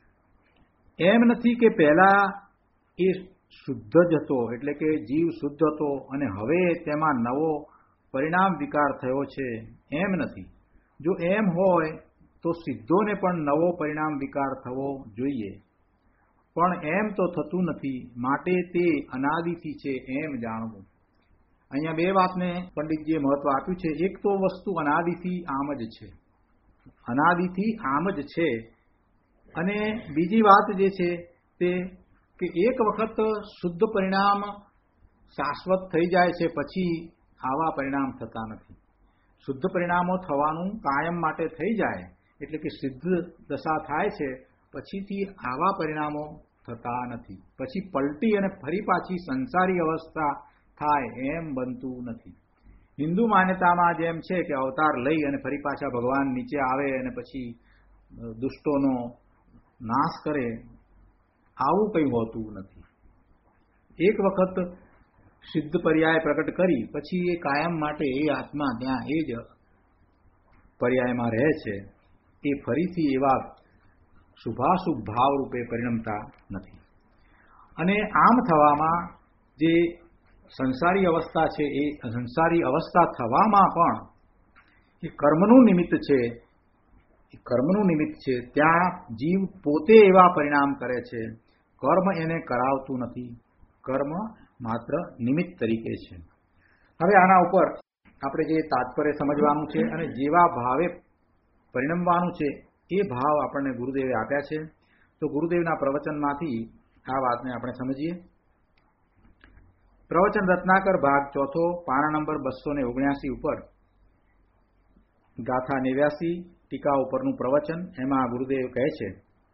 એમ નથી કે પહેલા એ શુદ્ધ જ હતો, એટલે કે જીવ શુદ્ધ હતો અને હવે તેમાં નવો પરિણામ વિકાર થયો છે, એમ નથી. જો એમ હોય તો સિદ્ધોને પણ નવો પરિણામ વિકાર થવો જોઈએ, પણ એમ તો થતું નથી. માટે તે અનાદિથી છે એમ જાણવું. અહીંયા બે વાતને પંડિતજીએ મહત્વ આપ્યું છે. એક તો વસ્તુ અનાદિથી આમ જ છે, અનાદિથી આમ જ છે. અને બીજી વાત જે છે તે કે એક વખત શુદ્ધ પરિણામ શાશ્વત થઈ જાય છે, પછી આવા પરિણામ થતા નથી. શુદ્ધ પરિણામો થવાનું કાયમ માટે થઈ જાય, એટલે કે સિદ્ધ દશા થાય છે, પછીથી આવા પરિણામો થતા નથી. પછી પલટી અને ફરી પાછી સંસારી અવસ્થા થાય એમ બનતું નથી. હિન્દુ માન્યતામાં જેમ છે કે અવતાર લઈ અને ફરી પાછા ભગવાન નીચે આવે અને પછી દુષ્ટોનો નાશ કરે, આવું કંઈ હોતું નથી. એક વખત સિદ્ધ પર્યાય પ્રગટ કરી પછી એ કાયમ માટે એ આત્મા ત્યાં એ જ પર્યાયમાં રહે છે. એ ફરીથી એવા શુભાશુભ ભાવ રૂપે પરિણમતા નથી. અને આમ થવામાં જે સંસારી અવસ્થા છે, એ સંસારી અવસ્થા થવામાં પણ એ કર્મનું નિમિત્ત છે. એ કર્મનું નિમિત્ત છે. ત્યાં જીવ પોતે એવા પરિણામ કરે છે. કર્મ એને કરાવતું નથી. કર્મ માત્ર નિમિત્ત તરીકે છે. હવે આના ઉપર આપણે જે તાત્પર્ય સમજવાનું છે અને જેવા ભાવે પરિણમવાનું છે એ ભાવ આપણને ગુરુદેવે આપ્યા છે. તો ગુરુદેવના પ્રવચનમાંથી આ વાતને આપણે સમજીએ. પ્રવચન રત્નાકર ભાગ ચોથો પાના નંબર બસો ને ઓગણ્યાસી ઉપર ગાથા નેવ્યાસી ટીકા ઉપરનું પ્રવચન. એમાં ગુરુદેવ કહે છે,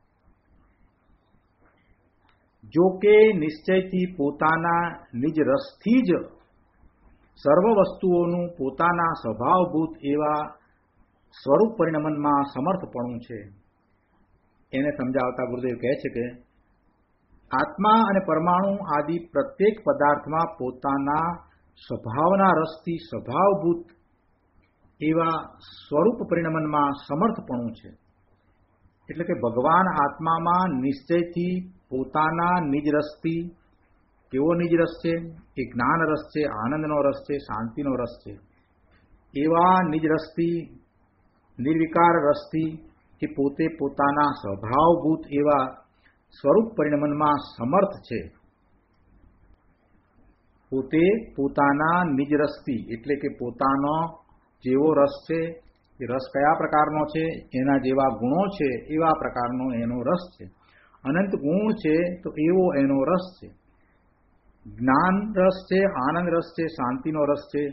જો કે નિશ્ચયથી પોતાના નિજ રસથી જ સર્વ વસ્તુઓનું પોતાના સ્વભાવભૂત એવા સ્વરૂપ પરિણમનમાં સમર્થપણું છે. એને સમજાવતા ગુરુદેવ કહે છે કે આત્મા અને પરમાણુ આદિ પ્રત્યેક પદાર્થમાં પોતાના સ્વભાવના રસથી સ્વભાવભૂત એવા સ્વરૂપ પરિણમનમાં સમર્થપણું છે. એટલે કે ભગવાન આત્મામાં નિશ્ચયથી પોતાના નિજ રસથી, કેવો નિજ રસ છે? એ જ્ઞાન રસ છે, આનંદનો રસ છે, શાંતિનો રસ છે. એવા નિજ રસથી, નિર્વિકાર રસથી કે પોતે પોતાના સ્વભાવભૂત એવા સ્વરૂપ પરિણમનમાં સમર્થ છે. પોતે પોતાના નિજ રસથી એટલે કે પોતાનો જેવો રસ છે, એ રસ કયા પ્રકારનો છે? એના જેવા ગુણો છે એવા પ્રકારનો એનો રસ છે. અનંત ગુણ છે તો એવો એનો રસ છે. જ્ઞાન રસ છે, આનંદ રસ છે, શાંતિનો રસ છે.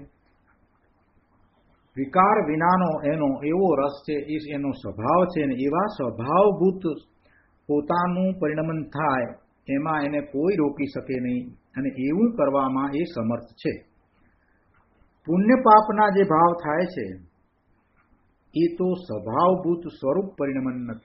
વિકાર વિનાનો એનો એવો રસ છે, એ એનો સ્વભાવ છે. ને એવા સ્વભાવભૂત પોતાનું પરિણમન થાય એમાં એને કોઈ રોકી શકે નહીં, અને એવું કરવામાં એ સમર્થ છે. પુણ્ય પાપના જે ભાવ થાય છે એ તો સ્વભાવભૂત સ્વરૂપ પરિણમન નથી.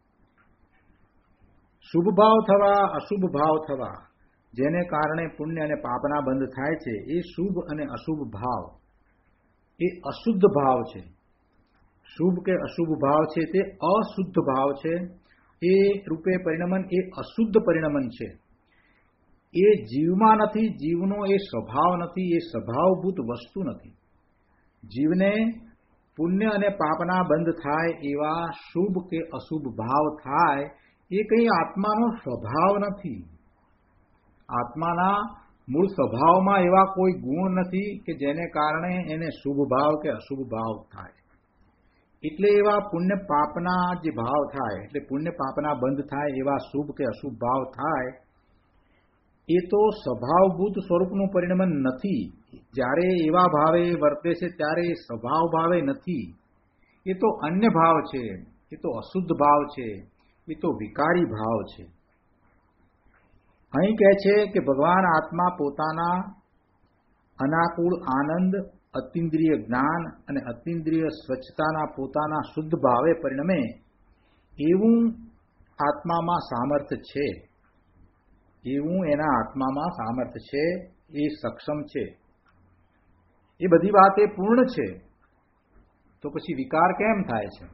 શુભ ભાવ થવા, અશુભ ભાવ થવા, જેને કારણે પુણ્ય અને પાપના બંધ થાય છે, એ શુભ અને અશુભ ભાવ એ અશુદ્ધ ભાવ છે. શુભ કે અશુભ ભાવ છે તે અશુદ્ધ ભાવ છે. એ રૂપે પરિણમન એ અશુદ્ધ પરિણમન છે. એ જીવમાં નથી, જીવનો એ સ્વભાવ નથી, એ સ્વભાવભૂત વસ્તુ નથી. જીવને પુણ્ય અને પાપના બંધ થાય એવા શુભ કે અશુભ ભાવ થાય એ કંઈ આત્માનો સ્વભાવ નથી. આત્માના મૂળ સ્વભાવમાં એવા કોઈ ગુણ નથી કે જેને કારણે એને શુભ ભાવ કે અશુભ ભાવ થાય. એટલે એવા પુણ્ય પાપના જે ભાવ થાય, એટલે પુણ્ય પાપના બંધ થાય એવા શુભ કે અશુભ ભાવ થાય, એ તો સ્વભાવભૂત સ્વરૂપનું પરિણમન નથી. જ્યારે એવા ભાવે વર્તે છે ત્યારે સ્વભાવ ભાવે નથી. એ તો અન્ય ભાવ છે, એ તો અશુદ્ધ ભાવ છે, એ તો વિકારી ભાવ છે. અહીં કહે છે કે ભગવાન આત્મા પોતાના અનાકૂળ આનંદ, અતિન્દ્રિય જ્ઞાન અને અતિન્દ્રિય સ્વચ્છતાના પોતાના શુદ્ધ ભાવે પરિણમે એવું આત્મામાં સામર્થ્ય છે. એવું એના આત્મામાં સામર્થ્ય છે, એ સક્ષમ છે. એ બધી વાત એ પૂર્ણ છે. તો પછી વિકાર કેમ થાય છે?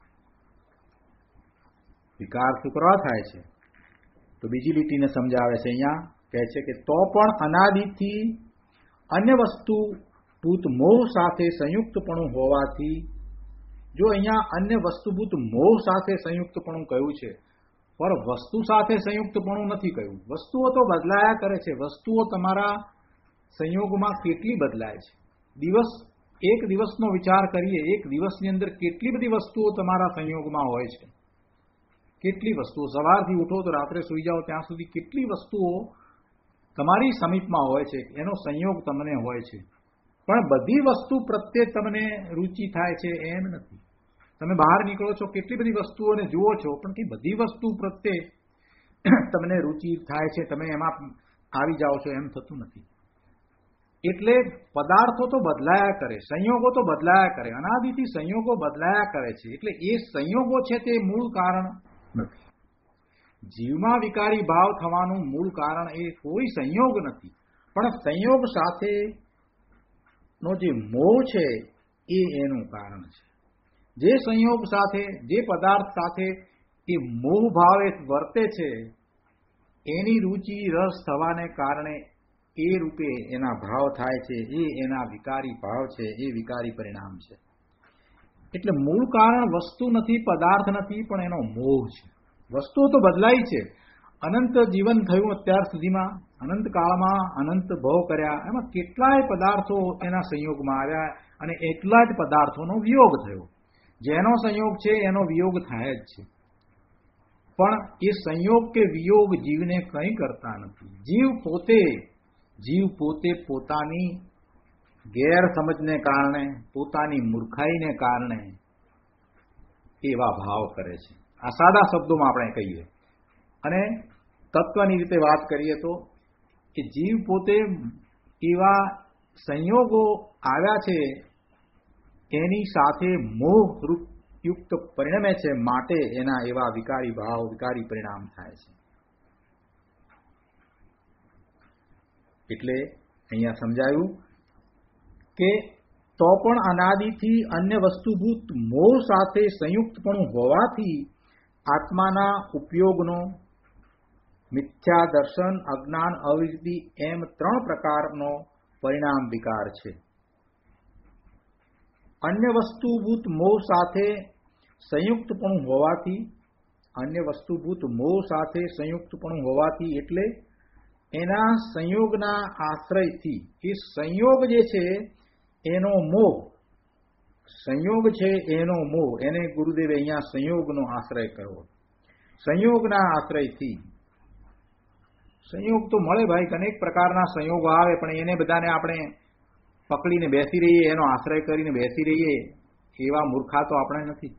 વિકાર શું કરવા થાય છે? તો બીજી લીટીને સમજાવે છે. અહીંયા કહે છે કે તો પણ અનાદિથી અન્ય વસ્તુ ભૂત મોહ સાથે સંયુક્તપણું હોવાથી, જો અહીંયા અન્ય વસ્તુભૂત મોહ સાથે સંયુક્તપણું કહ્યું છે, પણ વસ્તુ સાથે સંયુક્તપણું નથી કહ્યું. વસ્તુઓ તો બદલાયા કરે છે. વસ્તુઓ તમારા સંયોગમાં કેટલી બદલાય છે. દિવસ એક દિવસનો વિચાર કરીએ, એક દિવસની અંદર કેટલી બધી વસ્તુઓ તમારા સંયોગમાં હોય છે. કેટલી વસ્તુઓ, સવારથી ઉઠો તો રાત્રે સૂઈ જાઓ ત્યાં સુધી કેટલી વસ્તુઓ તમારી સમીપમાં હોય છે, એનો સંયોગ તમને હોય છે. પણ બધી વસ્તુ પ્રત્યે તમને રુચિ થાય છે એમ નથી. તમે બહાર નીકળો છો, કેટલી બધી વસ્તુઓને જુઓ છો, પણ કે બધી વસ્તુ પ્રત્યે તમને રુચિ થાય છે, તમે એમાં આવી જાઓ છો એમ થતું નથી. એટલે પદાર્થો તો બદલાયા કરે, સંયોગો તો બદલાયા કરે, અનાદિથી સંયોગો બદલાયા કરે છે. એટલે એ સંયોગો છે તે મૂળ કારણ નથી. જીવમાં વિકારી ભાવ થવાનું મૂળ કારણ એ કોઈ સંયોગ નથી, પણ સંયોગ સાથે નો જે મોહ છે એ એનું કારણ છે. જે સંયોગ સાથે, જે પદાર્થ સાથે એ મોહ ભાવે વર્તે છે, એની રુચિ રસ થવાને કારણે એ રૂપે એના ભાવ થાય છે, એ એના વિકારી ભાવ છે, એ વિકારી પરિણામ છે. એટલે મૂળ કારણ વસ્તુ નથી, પદાર્થ નથી, પણ એનો મોહ છે. વસ્તુઓ તો બદલાઈ છે. અનંત જીવન થયું અત્યાર સુધીમાં, અનંત કાળમાં અનંત ભવ કર્યા, એમાં કેટલાય પદાર્થો એના સંયોગમાં આવ્યા અને એટલા જ પદાર્થોનો વિયોગ થયો. જેનો સંયોગ છે એનો વિયોગ થાય જ છે. પણ એ સંયોગ કે વિયોગ જીવને કંઈ કરતા નથી. જીવ પોતે જીવ પોતે પોતાની ગેરસમજને કારણે, પોતાની મૂર્ખાઈને કારણે એવા ભાવ કરે છે. આ સાદા શબ્દોમાં આપણે કહીએ અને તત્વની રીતે વાત કરીએ તો કે જીવ પોતે એવા સંયોગો આવ્યા છે એની સાથે મોહરૂપ યુક્ત પરિણમે છે, માટે એના એવા વિકારી ભાવ, વિકારી પરિણામ થાય છે. એટલે અહીંયા સમજાયું કે તો પણ અનાદિથી અન્ય વસ્તુભૂત મોહ સાથે સંયુક્તપણું હોવાથી આત્માના ઉપયોગનો મિથ્યા દર્શન, અજ્ઞાન, અવિદ્ય એમ ત્રણ પ્રકારનો પરિણામ વિકાર છે. અન્ય વસ્તુભૂત મોહ સાથે સંયુક્તપણું હોવાથી અન્ય વસ્તુભૂત મોહ સાથે સંયુક્તપણું હોવાથી એટલે એના સંયોગના આશ્રયથી, એ સંયોગ જે છે એનો મોહ, સંયોગ છે એનો મોહ, એને ગુરુદેવે અહીંયા સંયોગનો આશ્રય કરવો. સંયોગના આશ્રયથી, સંયોગ તો મળે ભાઈ, અનેક પ્રકારના સંયોગો આવે, પણ એને બધાને આપણે પકડીને બેસી રહીએ, એનો આશ્રય કરીને બેસી રહીએ, એવા મૂર્ખા તો આપણે નથી.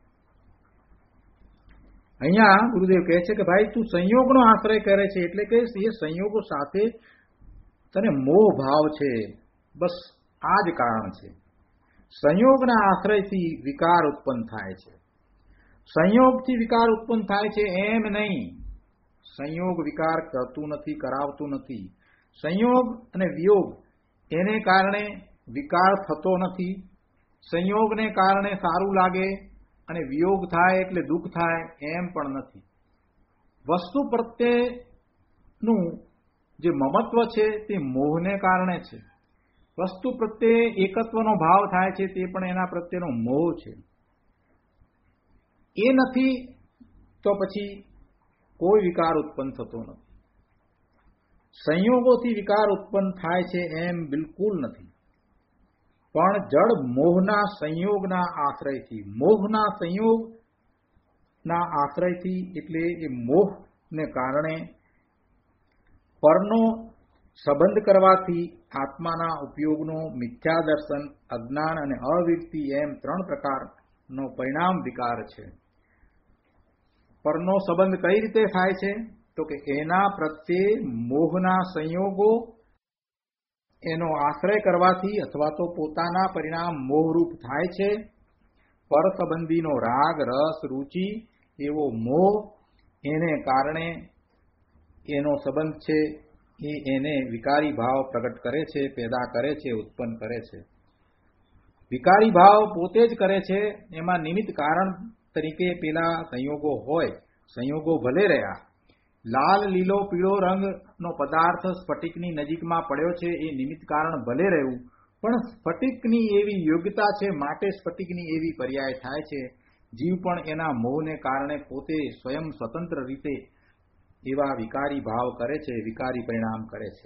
અહીંયા ગુરુદેવ કહે છે કે ભાઈ તું સંયોગનો આશ્રય કરે છે એટલે કે એ સંયોગો સાથે તને મોહ ભાવ છે, બસ આ જ કારણ છે. સંયોગના આશ્રયથી વિકાર ઉત્પન્ન થાય છે. સંયોગથી વિકાર ઉત્પન્ન થાય છે એમ નહીં, સંયોગ વિકાર કરતું નથી, કરાવતું નથી. સંયોગ અને વિયોગ એને કારણે વિકાર થતો નથી. સંયોગને કારણે સારું લાગે અને વિયોગ થાય એટલે દુઃખ થાય એમ પણ નથી. વસ્તુ પ્રત્યેનું જે મમત્વ છે તે મોહને કારણે છે. વસ્તુ પ્રત્યે એકત્વનો ભાવ થાય છે તે પણ એના પ્રત્યેનો મોહ છે. એ નથી તો પછી કોઈ વિકાર ઉત્પન્ન થતો નથી. સંયોગોથી વિકાર ઉત્પન્ન થાય છે એમ બિલકુલ નથી, પણ જડ મોહના સંયોગના આશ્રયથી, મોહના સંયોગના આશ્રયથી એટલે એ મોહને કારણે પરનો સંબંધ કરવાથી આત્માના ઉપયોગનો મિથ્યા દર્શન, અજ્ઞાન અને અવિરતિ એમ ત્રણ પ્રકારનો પરિણામ વિકાર છે. પરનો સંબંધ કઈ રીતે થાય છે તો કે એના પ્રત્યે મોહના સંયોગો એનો આશ્રય કરવાથી અથવા તો પોતાના પરિણામ મોહરૂપ થાય છે. પર સંબંધીનો રાગ, રસ, રૂચિ એવો મોહ એને કારણે એનો સંબંધ છે એ એને વિકારી ભાવ પ્રગટ કરે છે, પેદા કરે છે, ઉત્પન્ન કરે છે. વિકારી ભાવ પોતે જ કરે છે. એમાં નિમિત્ત કારણ તરીકે પેલા સંયોગો હોય. સંયોગો ભલે રહ્યા, લાલ, લીલો, પીળો રંગનો પદાર્થ સ્ફટિકની નજીકમાં પડ્યો છે, એ નિમિત્ત કારણ ભલે રહ્યું, પણ સ્ફટિકની એવી યોગ્યતા છે માટે સ્ફટિકની એવી પર્યાય થાય છે. જીવ પણ એના મોહને કારણે પોતે સ્વયં સ્વતંત્ર રીતે એવા વિકારી ભાવ કરે છે, વિકારી પરિણામ કરે છે.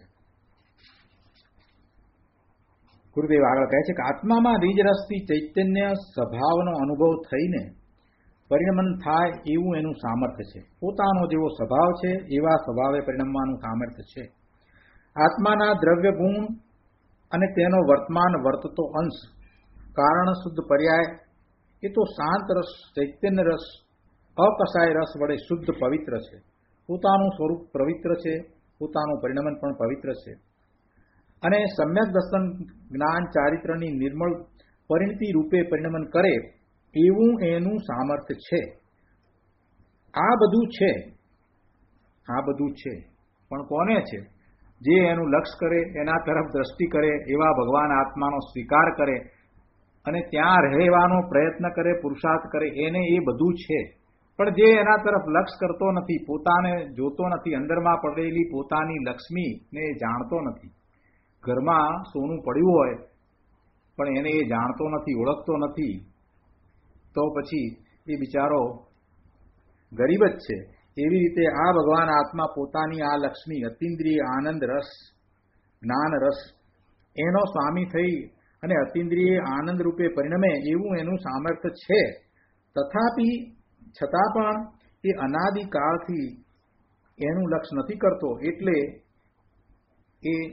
ગુરુદેવ આગળ કહે છે કે આત્મામાં રીજરસથી ચૈતન્ય સ્વભાવનો અનુભવ થઈને પરિણમન થાય એવું એનું સામર્થ્ય છે. પોતાનો જેવો સ્વભાવ છે એવા સ્વભાવે પરિણમવાનું સામર્થ્ય છે. આત્માના દ્રવ્ય ગુણ અને તેનો વર્તમાન વર્તતો અંશ, કારણ શુદ્ધ પર્યાય એ તો શાંત રસ, ચૈતન્ય રસ, અકસાય રસ વડે શુદ્ધ પવિત્ર છે. પોતાનું સ્વરૂપ પવિત્ર છે, પોતાનું પરિણમન પણ પવિત્ર છે. અને સમ્યક દર્શન, જ્ઞાન, ચારિત્રની નિર્મળ પરિણતિ રૂપે પરિણમન કરે એવું એનું સામર્થ્ય છે. આ બધું છે, આ બધું છે, પણ કોને છે? જે એનું લક્ષ્ય કરે, એના તરફ દ્રષ્ટિ કરે, એવા ભગવાન આત્માનો સ્વીકાર કરે અને ત્યાં રહેવાનો પ્રયત્ન કરે, પુરુષાર્થ કરે, એને એ બધું છે. પણ જે એના તરફ લક્ષ્ય કરતો નથી, પોતાને જોતો નથી, અંદરમાં પડેલી પોતાની લક્ષ્મીને જાણતો નથી. ઘરમાં સોનું પડ્યું હોય પણ એને એ જાણતો નથી, ઓળખતો નથી, તો પછી એ બિચારો ગરીબ જ છે. એવી રીતે આ ભગવાન આત્મા પોતાની આ લક્ષ્મી અતિન્દ્રિય આનંદ રસ, જ્ઞાન રસ એનો સ્વામી થઈ અને અતિન્દ્રિય આનંદ રૂપે પરિણમે એવું એનું સામર્થ્ય છે. તથાપી છતાં પણ એ અનાદિકાળથી એનું લક્ષ્ય નથી કરતો, એટલે એ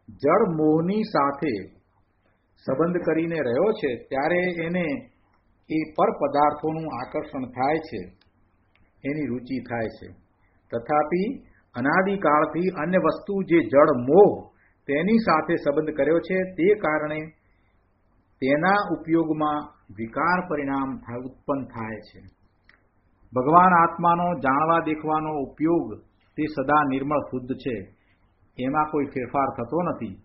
જળ મોહની સાથે સંબંધ કરીને રહ્યો છે ત્યારે એને એ પર પદાર્થોનું આકર્ષણ થાય છે, એની રુચિ થાય છે. તથાપી અનાદિકાળથી અન્ય વસ્તુ જે જળ મોહ તેની સાથે સંબંધ કર્યો છે તે કારણે તેના ઉપયોગમાં વિકાર પરિણામ ઉત્પન્ન થાય છે. ભગવાન આત્માનો જાણવા દેખવાનો ઉપયોગ તે સદા નિર્મળ શુદ્ધ છે, એમાં કોઈ ફેરફાર થતો નથી.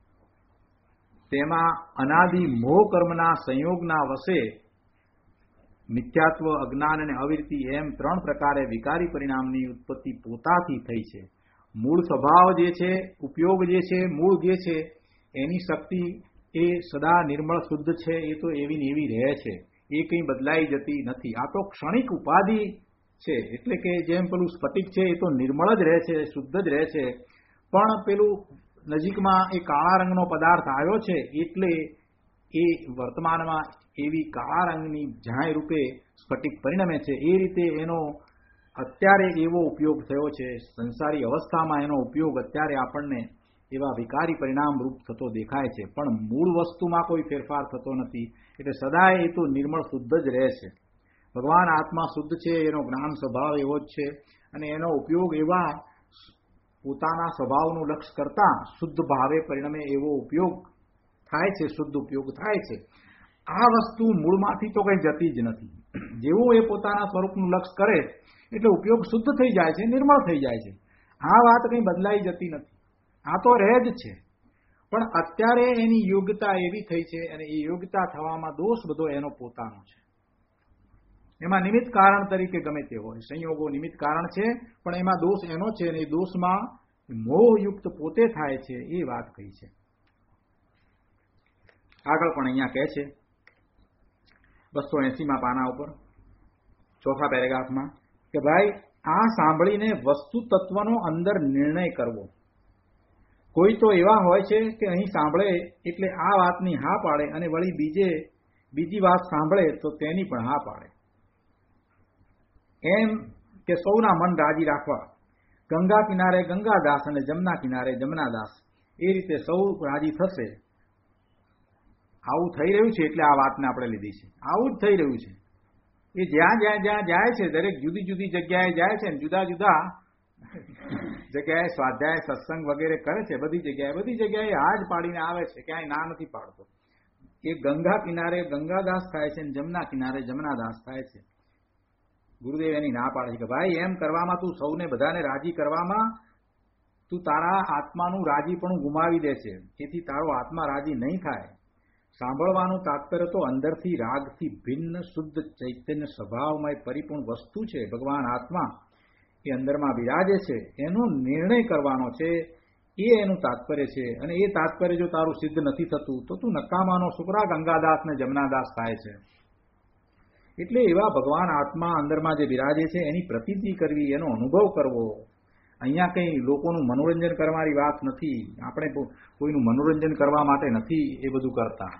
તેમાં અનાદિ મોહ કર્મના સંયોગના વશે મિથ્યાત્વ, અજ્ઞાન અને અવિરતિ એમ ત્રણ પ્રકારે વિકારી પરિણામની ઉત્પત્તિ પોતાથી થઈ છે. મૂળ સ્વભાવ જે છે, ઉપયોગ જે છે, મૂળ જે છે, એની શક્તિ એ સદા નિર્મળ શુદ્ધ છે. એ તો એવી ને એવી રહે છે, એ કંઈ બદલાઈ જતી નથી. આ તો ક્ષણિક ઉપાધિ છે, એટલે કે જેમ પેલું સ્ફટિક છે એ તો નિર્મળ જ રહે છે, શુદ્ધ જ રહે છે. પણ પેલું નજીકમાં એ કાળા રંગનો પદાર્થ આવ્યો છે એટલે એ વર્તમાનમાં એવી કાળા રંગની ઝાય રૂપે સ્ફટિક પરિણમે છે. એ રીતે એનો અત્યારે એવો ઉપયોગ થયો છે. સંસારી અવસ્થામાં એનો ઉપયોગ અત્યારે આપણને એવા વિકારી પરિણામ રૂપ થતો દેખાય છે, પણ મૂળ વસ્તુમાં કોઈ ફેરફાર થતો નથી. એટલે સદાય એ તો નિર્મળ શુદ્ધ જ રહે છે. ભગવાન આત્મા શુદ્ધ છે, એનો જ્ઞાન સ્વભાવ એવો જ છે, અને એનો ઉપયોગ એવા પોતાના સ્વભાવનું લક્ષ્ય કરતા શુદ્ધ ભાવે પરિણમે એવો ઉપયોગ થાય છે, શુદ્ધ ઉપયોગ થાય છે. આ વસ્તુ મૂળમાંથી તો કંઈ જતી જ નથી. જેવું એ પોતાના સ્વરૂપનું લક્ષ્ય કરે એટલે ઉપયોગ શુદ્ધ થઈ જાય છે, નિર્મળ થઈ જાય છે. આ વાત કંઈ બદલાઈ જતી નથી, આ તો રહે જ છે. પણ અત્યારે એની યોગ્યતા એવી થઈ છે, અને એ યોગ્યતા થવામાં દોષ બધો એનો પોતાનો છે. એમાં નિમિત્ત કારણ તરીકે ગમે તે હોય, સંયોગો નિમિત્ત કારણ છે, પણ એમાં દોષ એનો છે, અને એ દોષમાં મોહયુક્ત પોતે થાય છે. એ વાત કહી છે. આગળ પણ અહીંયા કહે છે બસો એસીમાં પાના ઉપર ચોથા પેરેગ્રાફમાં કે ભાઈ આ સાંભળીને વસ્તુ તત્વનો અંદર નિર્ણય કરવો. કોઈ તો એવા હોય છે કે અહીં સાંભળે એટલે આ વાતની હા પાડે, અને વળી બીજે બીજી વાત સાંભળે તો તેની પણ હા પાડે. એમ કે સૌના મન રાજી રાખવા. ગંગા કિનારે ગંગાદાસ અને જમના કિનારે જમનાદાસ, એ રીતે સૌ રાજી થશે. આવું થઈ રહ્યું છે એટલે આ વાતને આપણે લીધી છે. આવું જ થઈ રહ્યું છે. એ જ્યાં જ્યાં જ્યાં જાય છે, દરેક જુદી જુદી જગ્યાએ જાય છે, જુદા જુદા જગ્યાએ સ્વાધ્યાય, સત્સંગ વગેરે કરે છે. બધી જગ્યાએ બધી જગ્યાએ હાજ પાડીને આવે છે, ક્યાંય ના નથી પાડતો. એ ગંગા કિનારે ગંગાદાસ થાય છે, અને જમના કિનારે જમનાદાસ થાય છે. ગુરુદેવ એની ના પાડે છે કે ભાઈ એમ કરવામાં તું સૌને બધાને રાજી કરવામાં તું તારા આત્માનું રાજીપણું ગુમાવી દે છે. તેથી તારો આત્મા રાજી નહીં થાય. સાંભળવાનું તાત્પર્ય તો અંદરથી રાગથી ભિન્ન શુદ્ધ ચૈતન્ય સ્વભાવમય પરિપૂર્ણ વસ્તુ છે. ભગવાન આત્મા એ અંદરમાં બિરાજે છે, એનો નિર્ણય કરવાનો છે. એ એનું તાત્પર્ય છે. અને એ તાત્પર્ય જો તારું સિદ્ધ નથી થતું તો તું નકામાનો શુક્રા ગંગાદાસ ને જમનાદાસ થાય છે. એટલે એવા ભગવાન આત્મા અંદરમાં જે બિરાજે છે એની પ્રતીતિ કરવી, એનો અનુભવ કરવો. અહીંયા કંઈ લોકોનું મનોરંજન કરવાની વાત નથી. આપણે કોઈનું મનોરંજન કરવા માટે નથી એ બધું કરતા.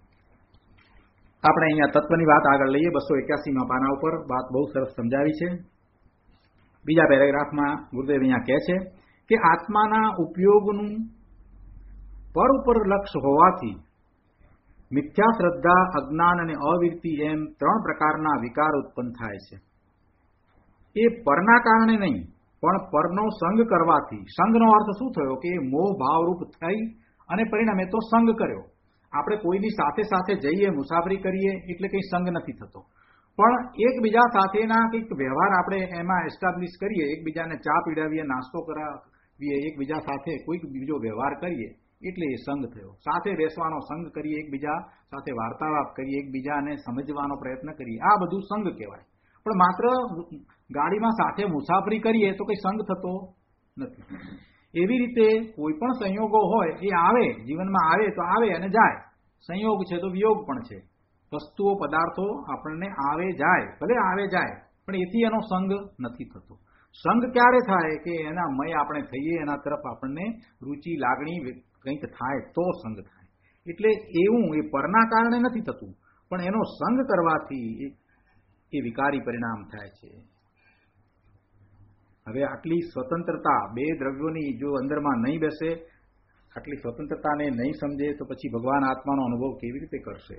આપણે અહીંયા તત્વની વાત આગળ લઈએ. બસો એક્યાસીમાં પાના ઉપર વાત બહુ સરસ સમજાવી છે. બીજા પેરેગ્રાફમાં ગુરુદેવ અહીંયા કહે છે કે આત્માના ઉપયોગનું પર ઉપર લક્ષ્ય હોવાથી મિથ્યા શ્રદ્ધા, અજ્ઞાન અને અવિરતિ એમ ત્રણ પ્રકારના વિકાર ઉત્પન્ન થાય છે. એ પરના કારણે નહીં, પણ પરનો સંગ કરવાથી. સંગનો અર્થ શું થયો કે મોહ ભાવરૂપ થઈ અને પરિણામે તો સંગ કર્યો. આપણે કોઈની સાથે સાથે જઈએ, મુસાફરી કરીએ એટલે કંઈ સંગ નથી થતો, પણ એકબીજા સાથેના કંઈક વ્યવહાર આપણે એમાં એસ્ટાબ્લિશ કરીએ, એકબીજાને ચા પીડાવીએ, નાસ્તો કરાવીએ, એકબીજા સાથે કોઈક બીજો વ્યવહાર કરીએ એટલે એ સંગ થયો. સાથે બેસવાનો સંગ કરીએ, એકબીજા સાથે વાર્તાલાપ કરીએ, એકબીજાને સમજવાનો પ્રયત્ન કરીએ, આ બધું સંગ કહેવાય. પણ માત્ર ગાડીમાં સાથે મુસાફરી કરીએ તો કંઈ સંગ થતો નથી. એવી રીતે કોઈ પણ સંયોગો હોય એ આવે, જીવનમાં આવે તો આવે અને જાય. સંયોગ છે તો વિયોગ પણ છે. વસ્તુઓ, પદાર્થો આપણને આવે જાય, ભલે આવે જાય, પણ એથી એનો સંગ નથી થતો. સંગ ક્યારે થાય કે એના મય આપણે થઈએ, એના તરફ આપણને રુચિ, લાગણી કંઈક થાય તો સંગ થાય. એટલે એવું એ પરના કારણે નથી થતું, પણ એનો સંગ કરવાથી એ વિકારી પરિણામ થાય છે. હવે આટલી સ્વતંત્રતા બે દ્રવ્યોની જો અંદરમાં નહીં બેસે, આટલી સ્વતંત્રતાને નહીં સમજે તો પછી ભગવાન આત્માનો અનુભવ કેવી રીતે કરશે?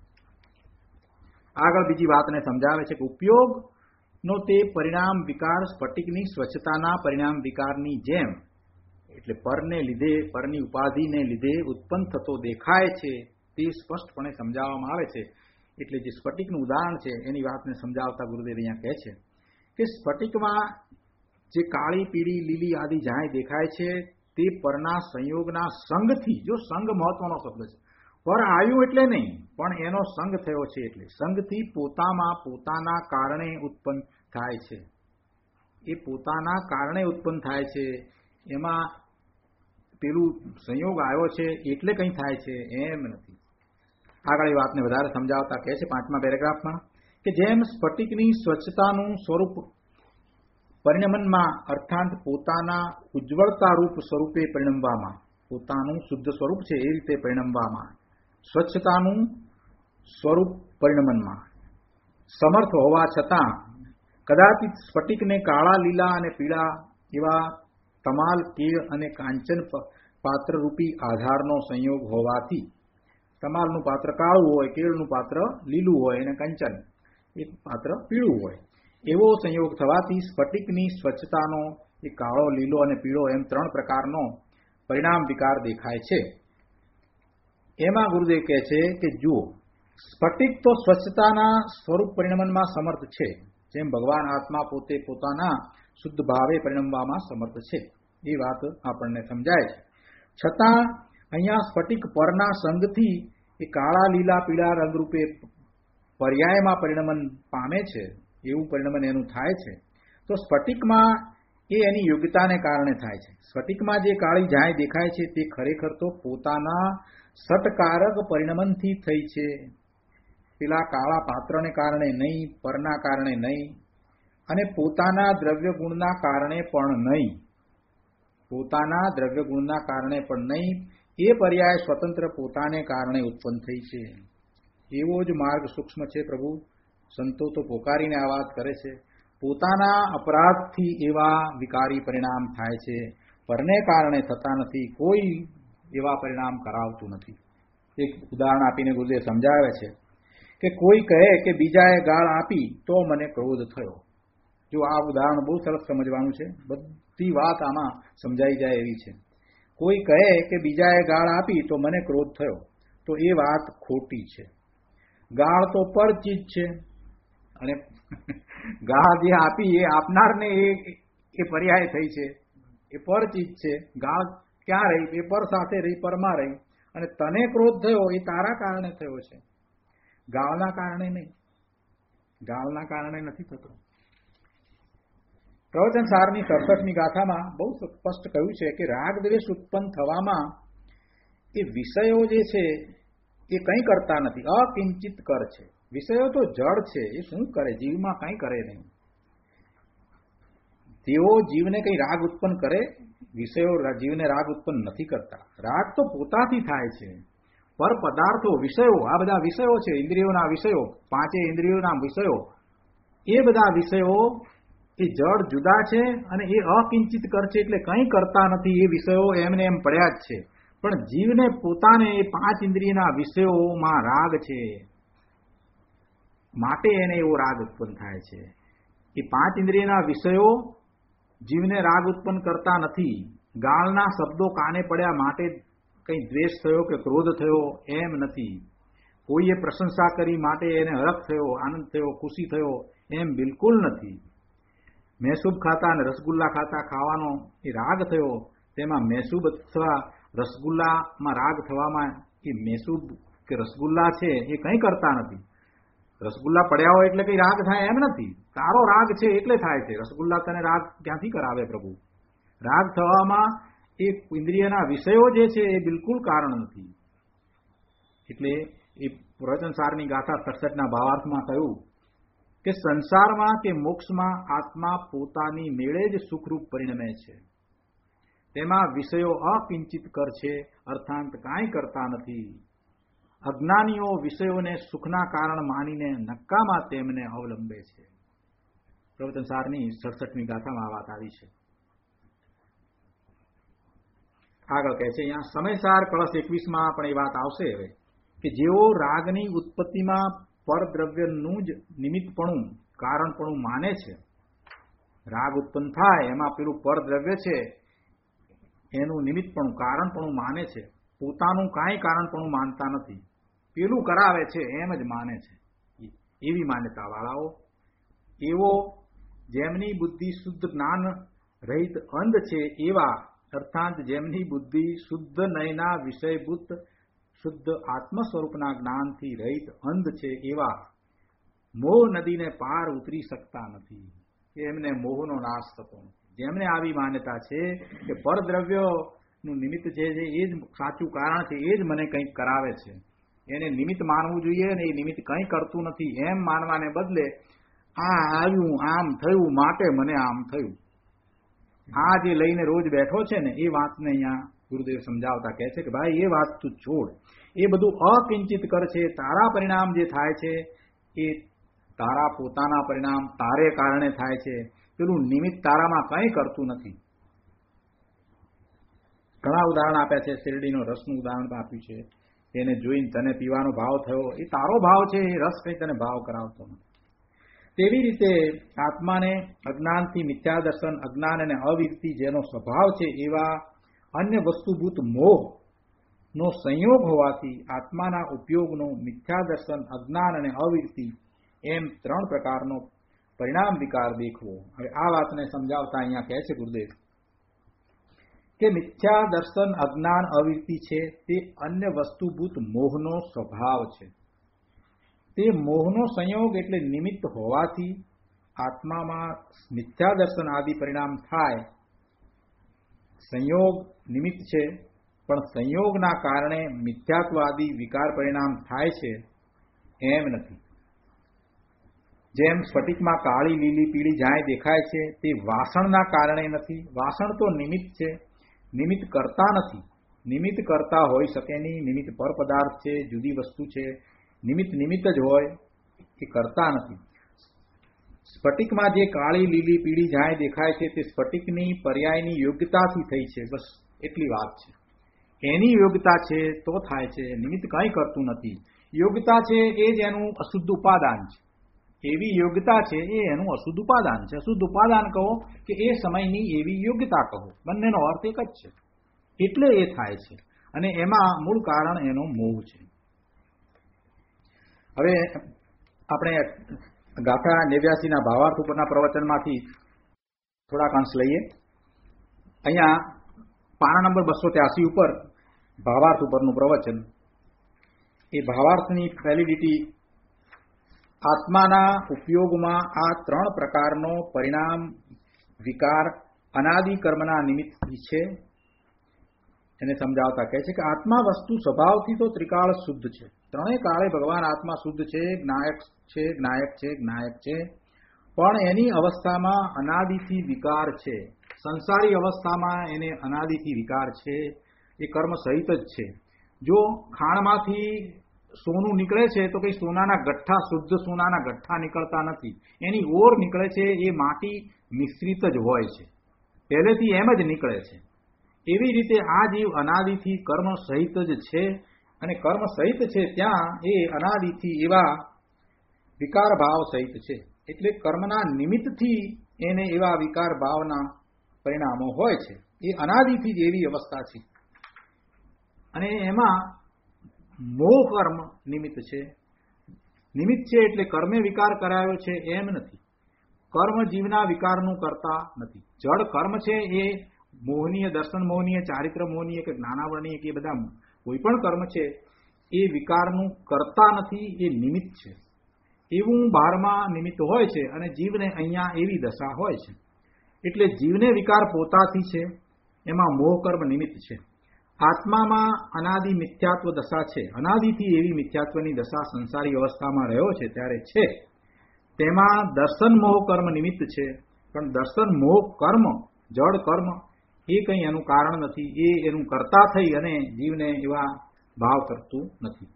આગળ બીજી વાતને સમજાવે છે કે ઉપયોગનો તે પરિણામ વિકાર સ્ફટિકની સ્વચ્છતાના પરિણામ વિકારની જેમ, એટલે પરને લીધે, પરની ઉપાધિને લીધે ઉત્પન્ન થતો દેખાય છે તે સ્પષ્ટપણે સમજાવવામાં આવે છે. એટલે જે સ્ફટિકનું ઉદાહરણ છે એની વાતને સમજાવતા ગુરુદેવ અહીંયા કહે છે કે સ્ફટિકમાં જે કાળી, પીળી, લીલી આદિ જ્યાં દેખાય છે તે પરના સંયોગના સંગથી, જો સંગ મહત્વનો શબ્દ છે, પર આવ્યું એટલે નહીં પણ એનો સંગ થયો છે, એટલે સંગથી પોતામાં પોતાના કારણે ઉત્પન્ન થાય છે. એ પોતાના કારણે ઉત્પન્ન થાય છે, એમાં પેલું સંયોગ આવ્યો છે એટલે કંઈ થાય છે એમ નથી. આગળ એ વાતને વધારે સમજાવતા કહે છે પાંચમા પેરેગ્રાફમાં કે જેમ સ્ફટિકની સ્વચ્છતાનું સ્વરૂપ પરિણમનમાં અર્થાત પોતાના ઉજ્જવળતા રૂપ સ્વરૂપે પરિણમવામાં, પોતાનું શુદ્ધ સ્વરૂપ છે એ રીતે પરિણમવામાં, સ્વચ્છતાનું સ્વરૂપ પરિણમનમાં સમર્થ હોવા છતાં કદાચિત સ્ફટિકને કાળા, લીલા અને પીળા એવા તમાલ, કેળ અને કાંચન પાત્રરૂપી આધારનો સંયોગ હોવાથી, તમાલનું પાત્ર કાળું હોય, કેળનું પાત્ર લીલું હોય અને કંચન એક પાત્ર પીળું હોય, એવો સંયોગ થવાથી સ્ફટિકની સ્વચ્છતાનો એ કાળો, લીલો અને પીળો એમ ત્રણ પ્રકારનો પરિણામ વિકાર દેખાય છે. એમાં ગુરુદેવ કહે છે કે જુઓ, સ્ફટિક તો સ્વચ્છતાના સ્વરૂપ પરિણમનમાં સમર્થ છે, જેમ ભગવાન આત્મા પોતે પોતાના શુદ્ધ ભાવે પરિણમવામાં સમર્થ છે. એ વાત આપણને સમજાય છે. છતાં અહીંયા સ્ફટિક પરના સંગથી એ કાળા, લીલા, પીળા રંગરૂપે પર્યાયમાં પરિણમન પામે છે, એવું પરિણમન એનું થાય છે. તો સ્ફટિકમાં એ એની યોગ્યતાને કારણે થાય છે. સ્ફટિકમાં જે કાળી જાય દેખાય છે તે ખરેખર તો પોતાના સટકારક પરિણમનથી થઈ છે, પેલા કાળા પાત્રને કારણે નહીં, પરના કારણે નહીં, અને પોતાના દ્રવ્ય ગુણના કારણે પણ નહીં, પોતાના દ્રવ્ય ગુણના કારણે પણ નહીં, એ પર્યાય સ્વતંત્ર પોતાને કારણે ઉત્પન્ન થઈ છે. એવો જ માર્ગ સૂક્ષ્મ છે. પ્રભુ સંતો તો પોકારીને આ વાત કરે છે, પોતાના અપરાધથી એવા વિકારી પરિણામ થાય છે, પરને કારણે થતા નથી, કોઈ એવા પરિણામ કરાવતું નથી. એક ઉદાહરણ આપીને ગુરુદેવ સમજાવે છે કે કોઈ કહે કે બીજાએ ગાળ આપી તો મને ક્રોધ થયો. જો આ ઉદાહરણ બહુ સરસ સમજવાનું છે, બધી વાત આમાં સમજાઈ જાય એવી છે. કોઈ કહે કે બીજાએ ગાળ આપી તો મને ક્રોધ થયો, તો એ વાત ખોટી છે. ગાળ તો પર ચીજ છે, અને ગાળ જે આપી એ આપનારને એ પર્યાય થઈ છે, એ પર ચીજ છે. ગાળ ક્યાં રહી? એ પર સાથે રહી, પરમાં રહી, અને તને ક્રોધ થયો એ તારા કારણે થયો છે, ગાળના કારણે નહીં, ગાળના કારણે નથી થતો. પ્રવચન સારની સડસઠમી ગાથામાં બહુ સ્પષ્ટ કહ્યું છે કે રાગ દ્વેષ ઉત્પન્ન થવામાં એ વિષયો જે છે એ કંઈ કરતા નથી, અકિંચિત કર છે. વિષયો તો જડ છે, એ શું કરે? જીવમાં કંઈ કરે નહીં. તેઓ જીવને કંઈ રાગ ઉત્પન્ન કરે? વિષયો જીવને રાગ ઉત્પન્ન નથી કરતા. રાગ તો પોતાથી થાય છે. પર પદાર્થો, વિષયો, આ બધા વિષયો છે, ઇન્દ્રિયોના વિષયો, પાંચે ઇન્દ્રિયોના વિષયો, એ બધા વિષયો એ જડ જુદા છે અને એ અકિંચિત કર છે, એટલે કંઈ કરતા નથી. એ વિષયો એમને એમ પડ્યા જ છે. પણ જીવને પોતાને એ પાંચ ઇન્દ્રિયના વિષયોમાં રાગ છે, માટે એને એવો રાગ ઉત્પન્ન થાય છે. એ પાંચ ઇન્દ્રિયના વિષયો જીવને રાગ ઉત્પન્ન કરતા નથી. ગાળના શબ્દો કાને પડ્યા માટે કંઈ દ્વેષ થયો કે ક્રોધ થયો એમ નથી. કોઈએ પ્રશંસા કરી માટે એને હરખ થયો, આનંદ થયો, ખુશી થયો એમ બિલકુલ નથી. મહેસૂબ ખાતા અને રસગુલ્લા ખાતા ખાવાનો એ રાગ થયો, તેમાં મહેસૂબ અથવા રસગુલ્લામાં રાગ થવામાં એ મહેસૂબ કે રસગુલ્લા છે એ કંઈ કરતા નથી. રસગુલ્લા પડ્યા હોય એટલે કંઈ રાગ થાય એમ નથી. તારો રાગ છે એટલે થાય છે. રસગુલ્લા તને રાગ ક્યાંથી કરાવે પ્રભુ? રાગ થવામાં એ ઇન્દ્રિયના વિષયો જે છે એ બિલકુલ કારણ નથી. એટલે એ પ્રવચનસારની ગાથા સડસઠના ભાવાર્થમાં કહ્યું કે સંસારમાં કે મોક્ષમાં આત્મા પોતાની મેળે જ સુખરૂપ પરિણમે છે. તેમાં વિષયો અકિંચિત કર છે, અર્થાંત કાંઈ કરતા નથી. અજ્ઞાનીઓ વિષયોને સુખના કારણ માનીને નક્કામાં તેમને અવલંબે છે. પ્રવચનસારની સડસઠમી ગાથામાં આ વાત આવી છે. આગળ કહે છે અહીંયા સમયસાર કળશ એકવીસમાં પણ એ વાત આવશે હવે કે જેઓ રાગની ઉત્પત્તિમાં પરદ્રવ્યનું જ નિમિત્તપણું કારણપણું માને છે, રાગ ઉત્પન્ન થાય એમાં પેલું પરદ્રવ્ય છે એનું નિમિત્તપણું કારણપણું માને છે, પોતાનું કાંઈ કારણપણું માનતા નથી, પેલું કરાવે છે એમ જ માને છે, એવી માન્યતા વાળાઓ, એવો જેમની બુદ્ધિ શુદ્ધ જ્ઞાન રહિત અંધ છે એવા, અર્થાત જેમની બુદ્ધિ શુદ્ધ નયના વિષયભૂત શુદ્ધ આત્મ સ્વરૂપના જ્ઞાનથી રહિત અંધ છે એવા મોહ નદીને પાર ઉતરી શકતા નથી, એમને મોહનો નાશ થતો નથી. જેમને આવી માન્યતા છે કે પરદ્રવ્યનું નિમિત્ત છે એ જ સાચું કારણ છે, એ જ મને કંઈક કરાવે છે, એને નિમિત્ત માનવું જોઈએ ને એ નિમિત્ત કંઈ કરતું નથી એમ માનવાને બદલે આ આવ્યું આમ થયું માટે મને આમ થયું, આ જે લઈને રોજ બેઠો છે ને એ વાતને અહીંયા ગુરુદેવ સમજાવતા કહે છે કે ભાઈ એ વાત તું છોડ, એ બધું અકિંચિત કર છે, તારા પરિણામ જે થાય છે એ તારા પોતાના પરિણામ તારે કારણે થાય છે, પેલું નિમિત્ત તારામાં કંઈ કરતું નથી. ઘણા ઉદાહરણ આપ્યા છે, શેરડીનો રસનું ઉદાહરણ આપ્યું છે, એને જોઈને તને પીવાનો ભાવ થયો, એ તારો ભાવ છે, એ રસ કંઈ તને ભાવ કરાવતો નથી. તેવી રીતે આત્માને અજ્ઞાનથી મિથ્યા દર્શન, અજ્ઞાન અને અવિરતિ જેનો સ્વભાવ છે એવા અન્ય વસ્તુભૂત મોહનો સંયોગ હોવાથી આત્માના ઉપયોગનો મિથ્યા દર્શન, અજ્ઞાન અને અવિરતિ એમ ત્રણ પ્રકારનો પરિણામ વિકાર દેખવો. હવે આ વાતને સમજાવતા અહીંયા કહે છે ગુરુદેવ કે મિથ્યા દર્શન, અજ્ઞાન, અવિરતિ છે તે અન્ય વસ્તુભૂત મોહનો સ્વભાવ છે. તે મોહનો સંયોગ એટલે નિમિત્ત હોવાથી આત્મામાં મિથ્યા દર્શન આદિ પરિણામ થાય. સંયોગ નિમિત્ત છે પણ સંયોગના કારણે મિથ્યાત્વ આદિ વિકાર પરિણામ થાય છે એમ નથી. જેમ સ્ફટિકમાં કાળી, લીલી, પીળી જાય દેખાય છે તે વાસણના કારણે નથી. વાસણ તો નિમિત્ત છે, નિમિત્ત કરતા નથી. નિમિત્ત કરતા હોઈ શકે નહીં, નિમિત્ત પર પદાર્થ છે, જુદી વસ્તુ છે, નિમિત્ત નિમિત્ત જ હોય, એ કરતા નથી. સ્ફટિકમાં જે કાળી, લીલી, પીળી જાય દેખાય છે તે સ્ફટિકની પર્યાયની યોગ્યતાથી થઈ છે, બસ એટલી વાત છે. એની યોગ્યતા છે તો થાય છે, નિમિત્ત કંઈ કરતું નથી. યોગ્યતા છે એ જ એનું અશુદ્ધ ઉપાદાન છે, એવી યોગ્યતા છે એ એનું અશુદ્ધ ઉપાદાન છે. અશુદ્ધ ઉપાદાન કહો કે એ સમયની એવી યોગ્યતા કહો, બંનેનો અર્થ એક જ છે. એટલે એ થાય છે અને એમાં મૂળ કારણ એનો મોહ છે. હવે આપણે ગાથા નેવ્યાસીના ભાવાર્થ ઉપરના પ્રવચનમાંથી થોડાક અંશ લઈએ. અહીંયા પાના નંબર બસો ત્યાસી ઉપર ભાવાર્થ ઉપરનું પ્રવચન. એ ભાવાર્થની વેલિડિટી આત્માના ઉપયોગમાં આ ત્રણ પ્રકારનો પરિણામ વિકાર અનાદિ કર્મના નિમિત્તથી છે એને સમજાવતા કહે છે કે આત્મા વસ્તુ સ્વભાવથી તો ત્રિકાળ શુદ્ધ છે. ત્રણેય કાળે ભગવાન આત્મા શુદ્ધ છે, જ્ઞાયક છે, જ્ઞાયક છે, જ્ઞાયક છે, પણ એની અવસ્થામાં અનાદિથી વિકાર છે. સંસારી અવસ્થામાં એને અનાદિથી વિકાર છે, એ કર્મ સહિત જ છે. જો ખાણમાંથી સોનું નીકળે છે તો કઈ સોનાના ગઠ્ઠા, શુદ્ધ સોનાના ગઠ્ઠા નીકળતા નથી, એની ઓર નીકળે છે, એ માટી મિશ્રિત જ હોય છે, પહેલેથી એમ જ નીકળે છે. એવી રીતે આ જીવ અનાદિથી કર્મ સહિત જ છે અને કર્મ સહિત છે ત્યાં એ અનાદિથી એવા વિકાર ભાવ સહિત છે. એટલે કર્મના નિમિત્તથી એને એવા વિકાર ભાવના પરિણામો હોય છે. એ અનાદિથી જ એવી અવસ્થા છે અને એમાં મોહ કર્મ નિમિત્ત છે. નિમિત્ત છે એટલે કર્મે વિકાર કરાયો છે એમ નથી. કર્મ જીવના વિકારનું કરતા નથી. જડ કર્મ છે એ મોહનીય, દર્શન મોહનીય, ચારિત્ર મોહનીય કે જ્ઞાનાવરણીય કે બધા કોઈ પણ કર્મ છે એ વિકારનું કરતા નથી, એ નિમિત્ત છે. એવું બારમાં નિમિત્ત હોય છે અને જીવને અહીંયા એવી દશા હોય છે. એટલે જીવને વિકાર પોતાથી છે, એમાં મોહ કર્મ નિમિત્ત છે. આત્મામાં અનાદિ મિથ્યાત્વ દશા છે, અનાદિથી એવી મિથ્યાત્વની દશા સંસારી અવસ્થામાં રહ્યો છે ત્યારે છે. તેમાં દર્શન મોહ કર્મ નિમિત્ત છે, પણ દર્શન મોહ કર્મ, જડ કર્મ એ કંઈ એનું કારણ નથી. એ એનું કરતા થઈ અને જીવને એવા ભાવ કરતું નથી.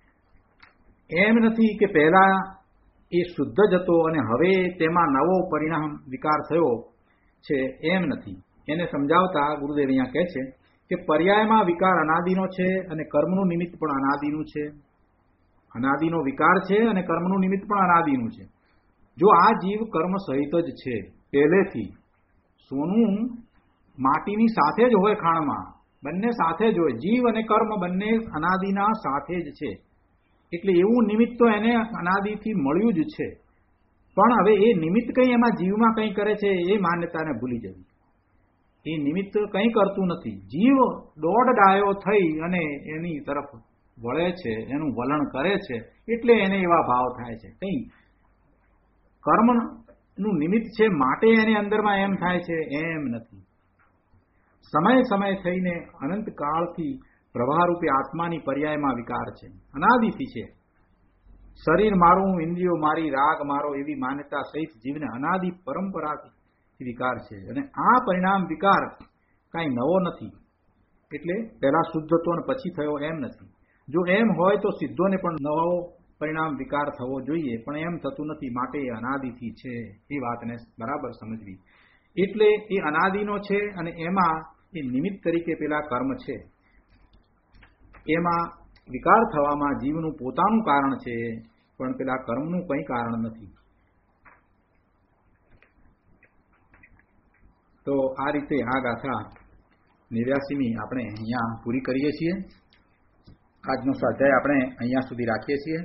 એમ નથી કે પહેલા એ શુદ્ધ જ હતો અને હવે તેમાં નવો પરિણામ વિકાર થયો છે, એમ નથી. એને સમજાવતા ગુરુદેવ અહીંયા કહે છે કે પર્યાયમાં વિકાર અનાદિનો છે અને કર્મનું નિમિત્ત પણ અનાદિનું છે. અનાદિનો વિકાર છે અને કર્મનું નિમિત્ત પણ અનાદિનું છે. જો આ જીવ કર્મ સહિત જ છે પહેલેથી, સોનું માટીની સાથે જ હોય, ખાણમાં બંને સાથે જ હોય, જીવ અને કર્મ બંને અનાદિના સાથે જ છે. એટલે એવું નિમિત્ત તો એને અનાદિથી મળ્યું જ છે. પણ હવે એ નિમિત્ત કંઈ એમાં જીવમાં કંઈ કરે છે એ માન્યતાને ભૂલી જવી. એ નિમિત્ત કંઈ કરતું નથી. જીવ દોઢ ડાયો થઈ અને એની તરફ વળે છે, એનું વલણ કરે છે, એટલે એને એવા ભાવ થાય છે. કંઈ કર્મનું નિમિત્ત છે માટે એની અંદરમાં એમ થાય છે એમ નથી. સમય સમય થઈને અનંત કાળથી પ્રવાહરૂપે આત્માની પર્યાયમાં વિકાર છે, અનાદિથી છે. શરીર મારું, ઇન્દ્રિયો મારી, રાગ મારો એવી માન્યતા સહિત જીવને અનાદિ પરંપરાથી વિકાર છે. અને આ પરિણામ વિકાર કાંઈ નવો નથી. એટલે પહેલા શુદ્ધ હતો અને પછી થયો એમ નથી. જો એમ હોય તો સિદ્ધોને પણ નવો પરિણામ વિકાર થવો જોઈએ, પણ એમ થતું નથી. માટે એ અનાદિથી છે. એ વાતને બરાબર સમજવી. એટલે એ અનાદિનો છે અને એમાં એ નિમિત્ત તરીકે પેલા કર્મ છે, એમાં વિકાર થવામાં જીવનું પોતાનું કારણ છે, પણ પેલા કર્મનું કંઈ કારણ નથી. તો આ રીતે આ ગાથા નેવ્યાસીમી આપણે અહીંયા પૂરી કરીએ છીએ. આજનો સ્વાધ્યાય આપણે અહીંયા સુધી રાખીએ છીએ.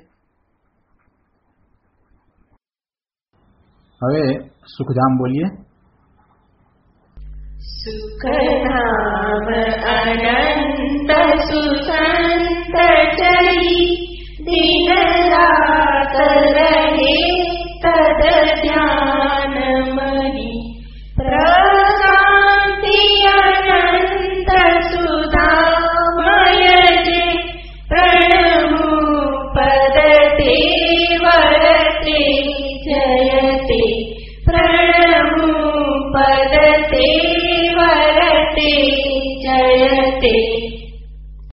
હવે સુખધામ બોલીએ. સુખધામ અનંત સુસંત ચરી દિન રાત રહે તદ ધ્યાન મહી પ્રશાંતિ અનંત સુધામય જે પ્રણમુ પદતે વરતે જયતે પ્રણમુ પદતે વરતે જયતે.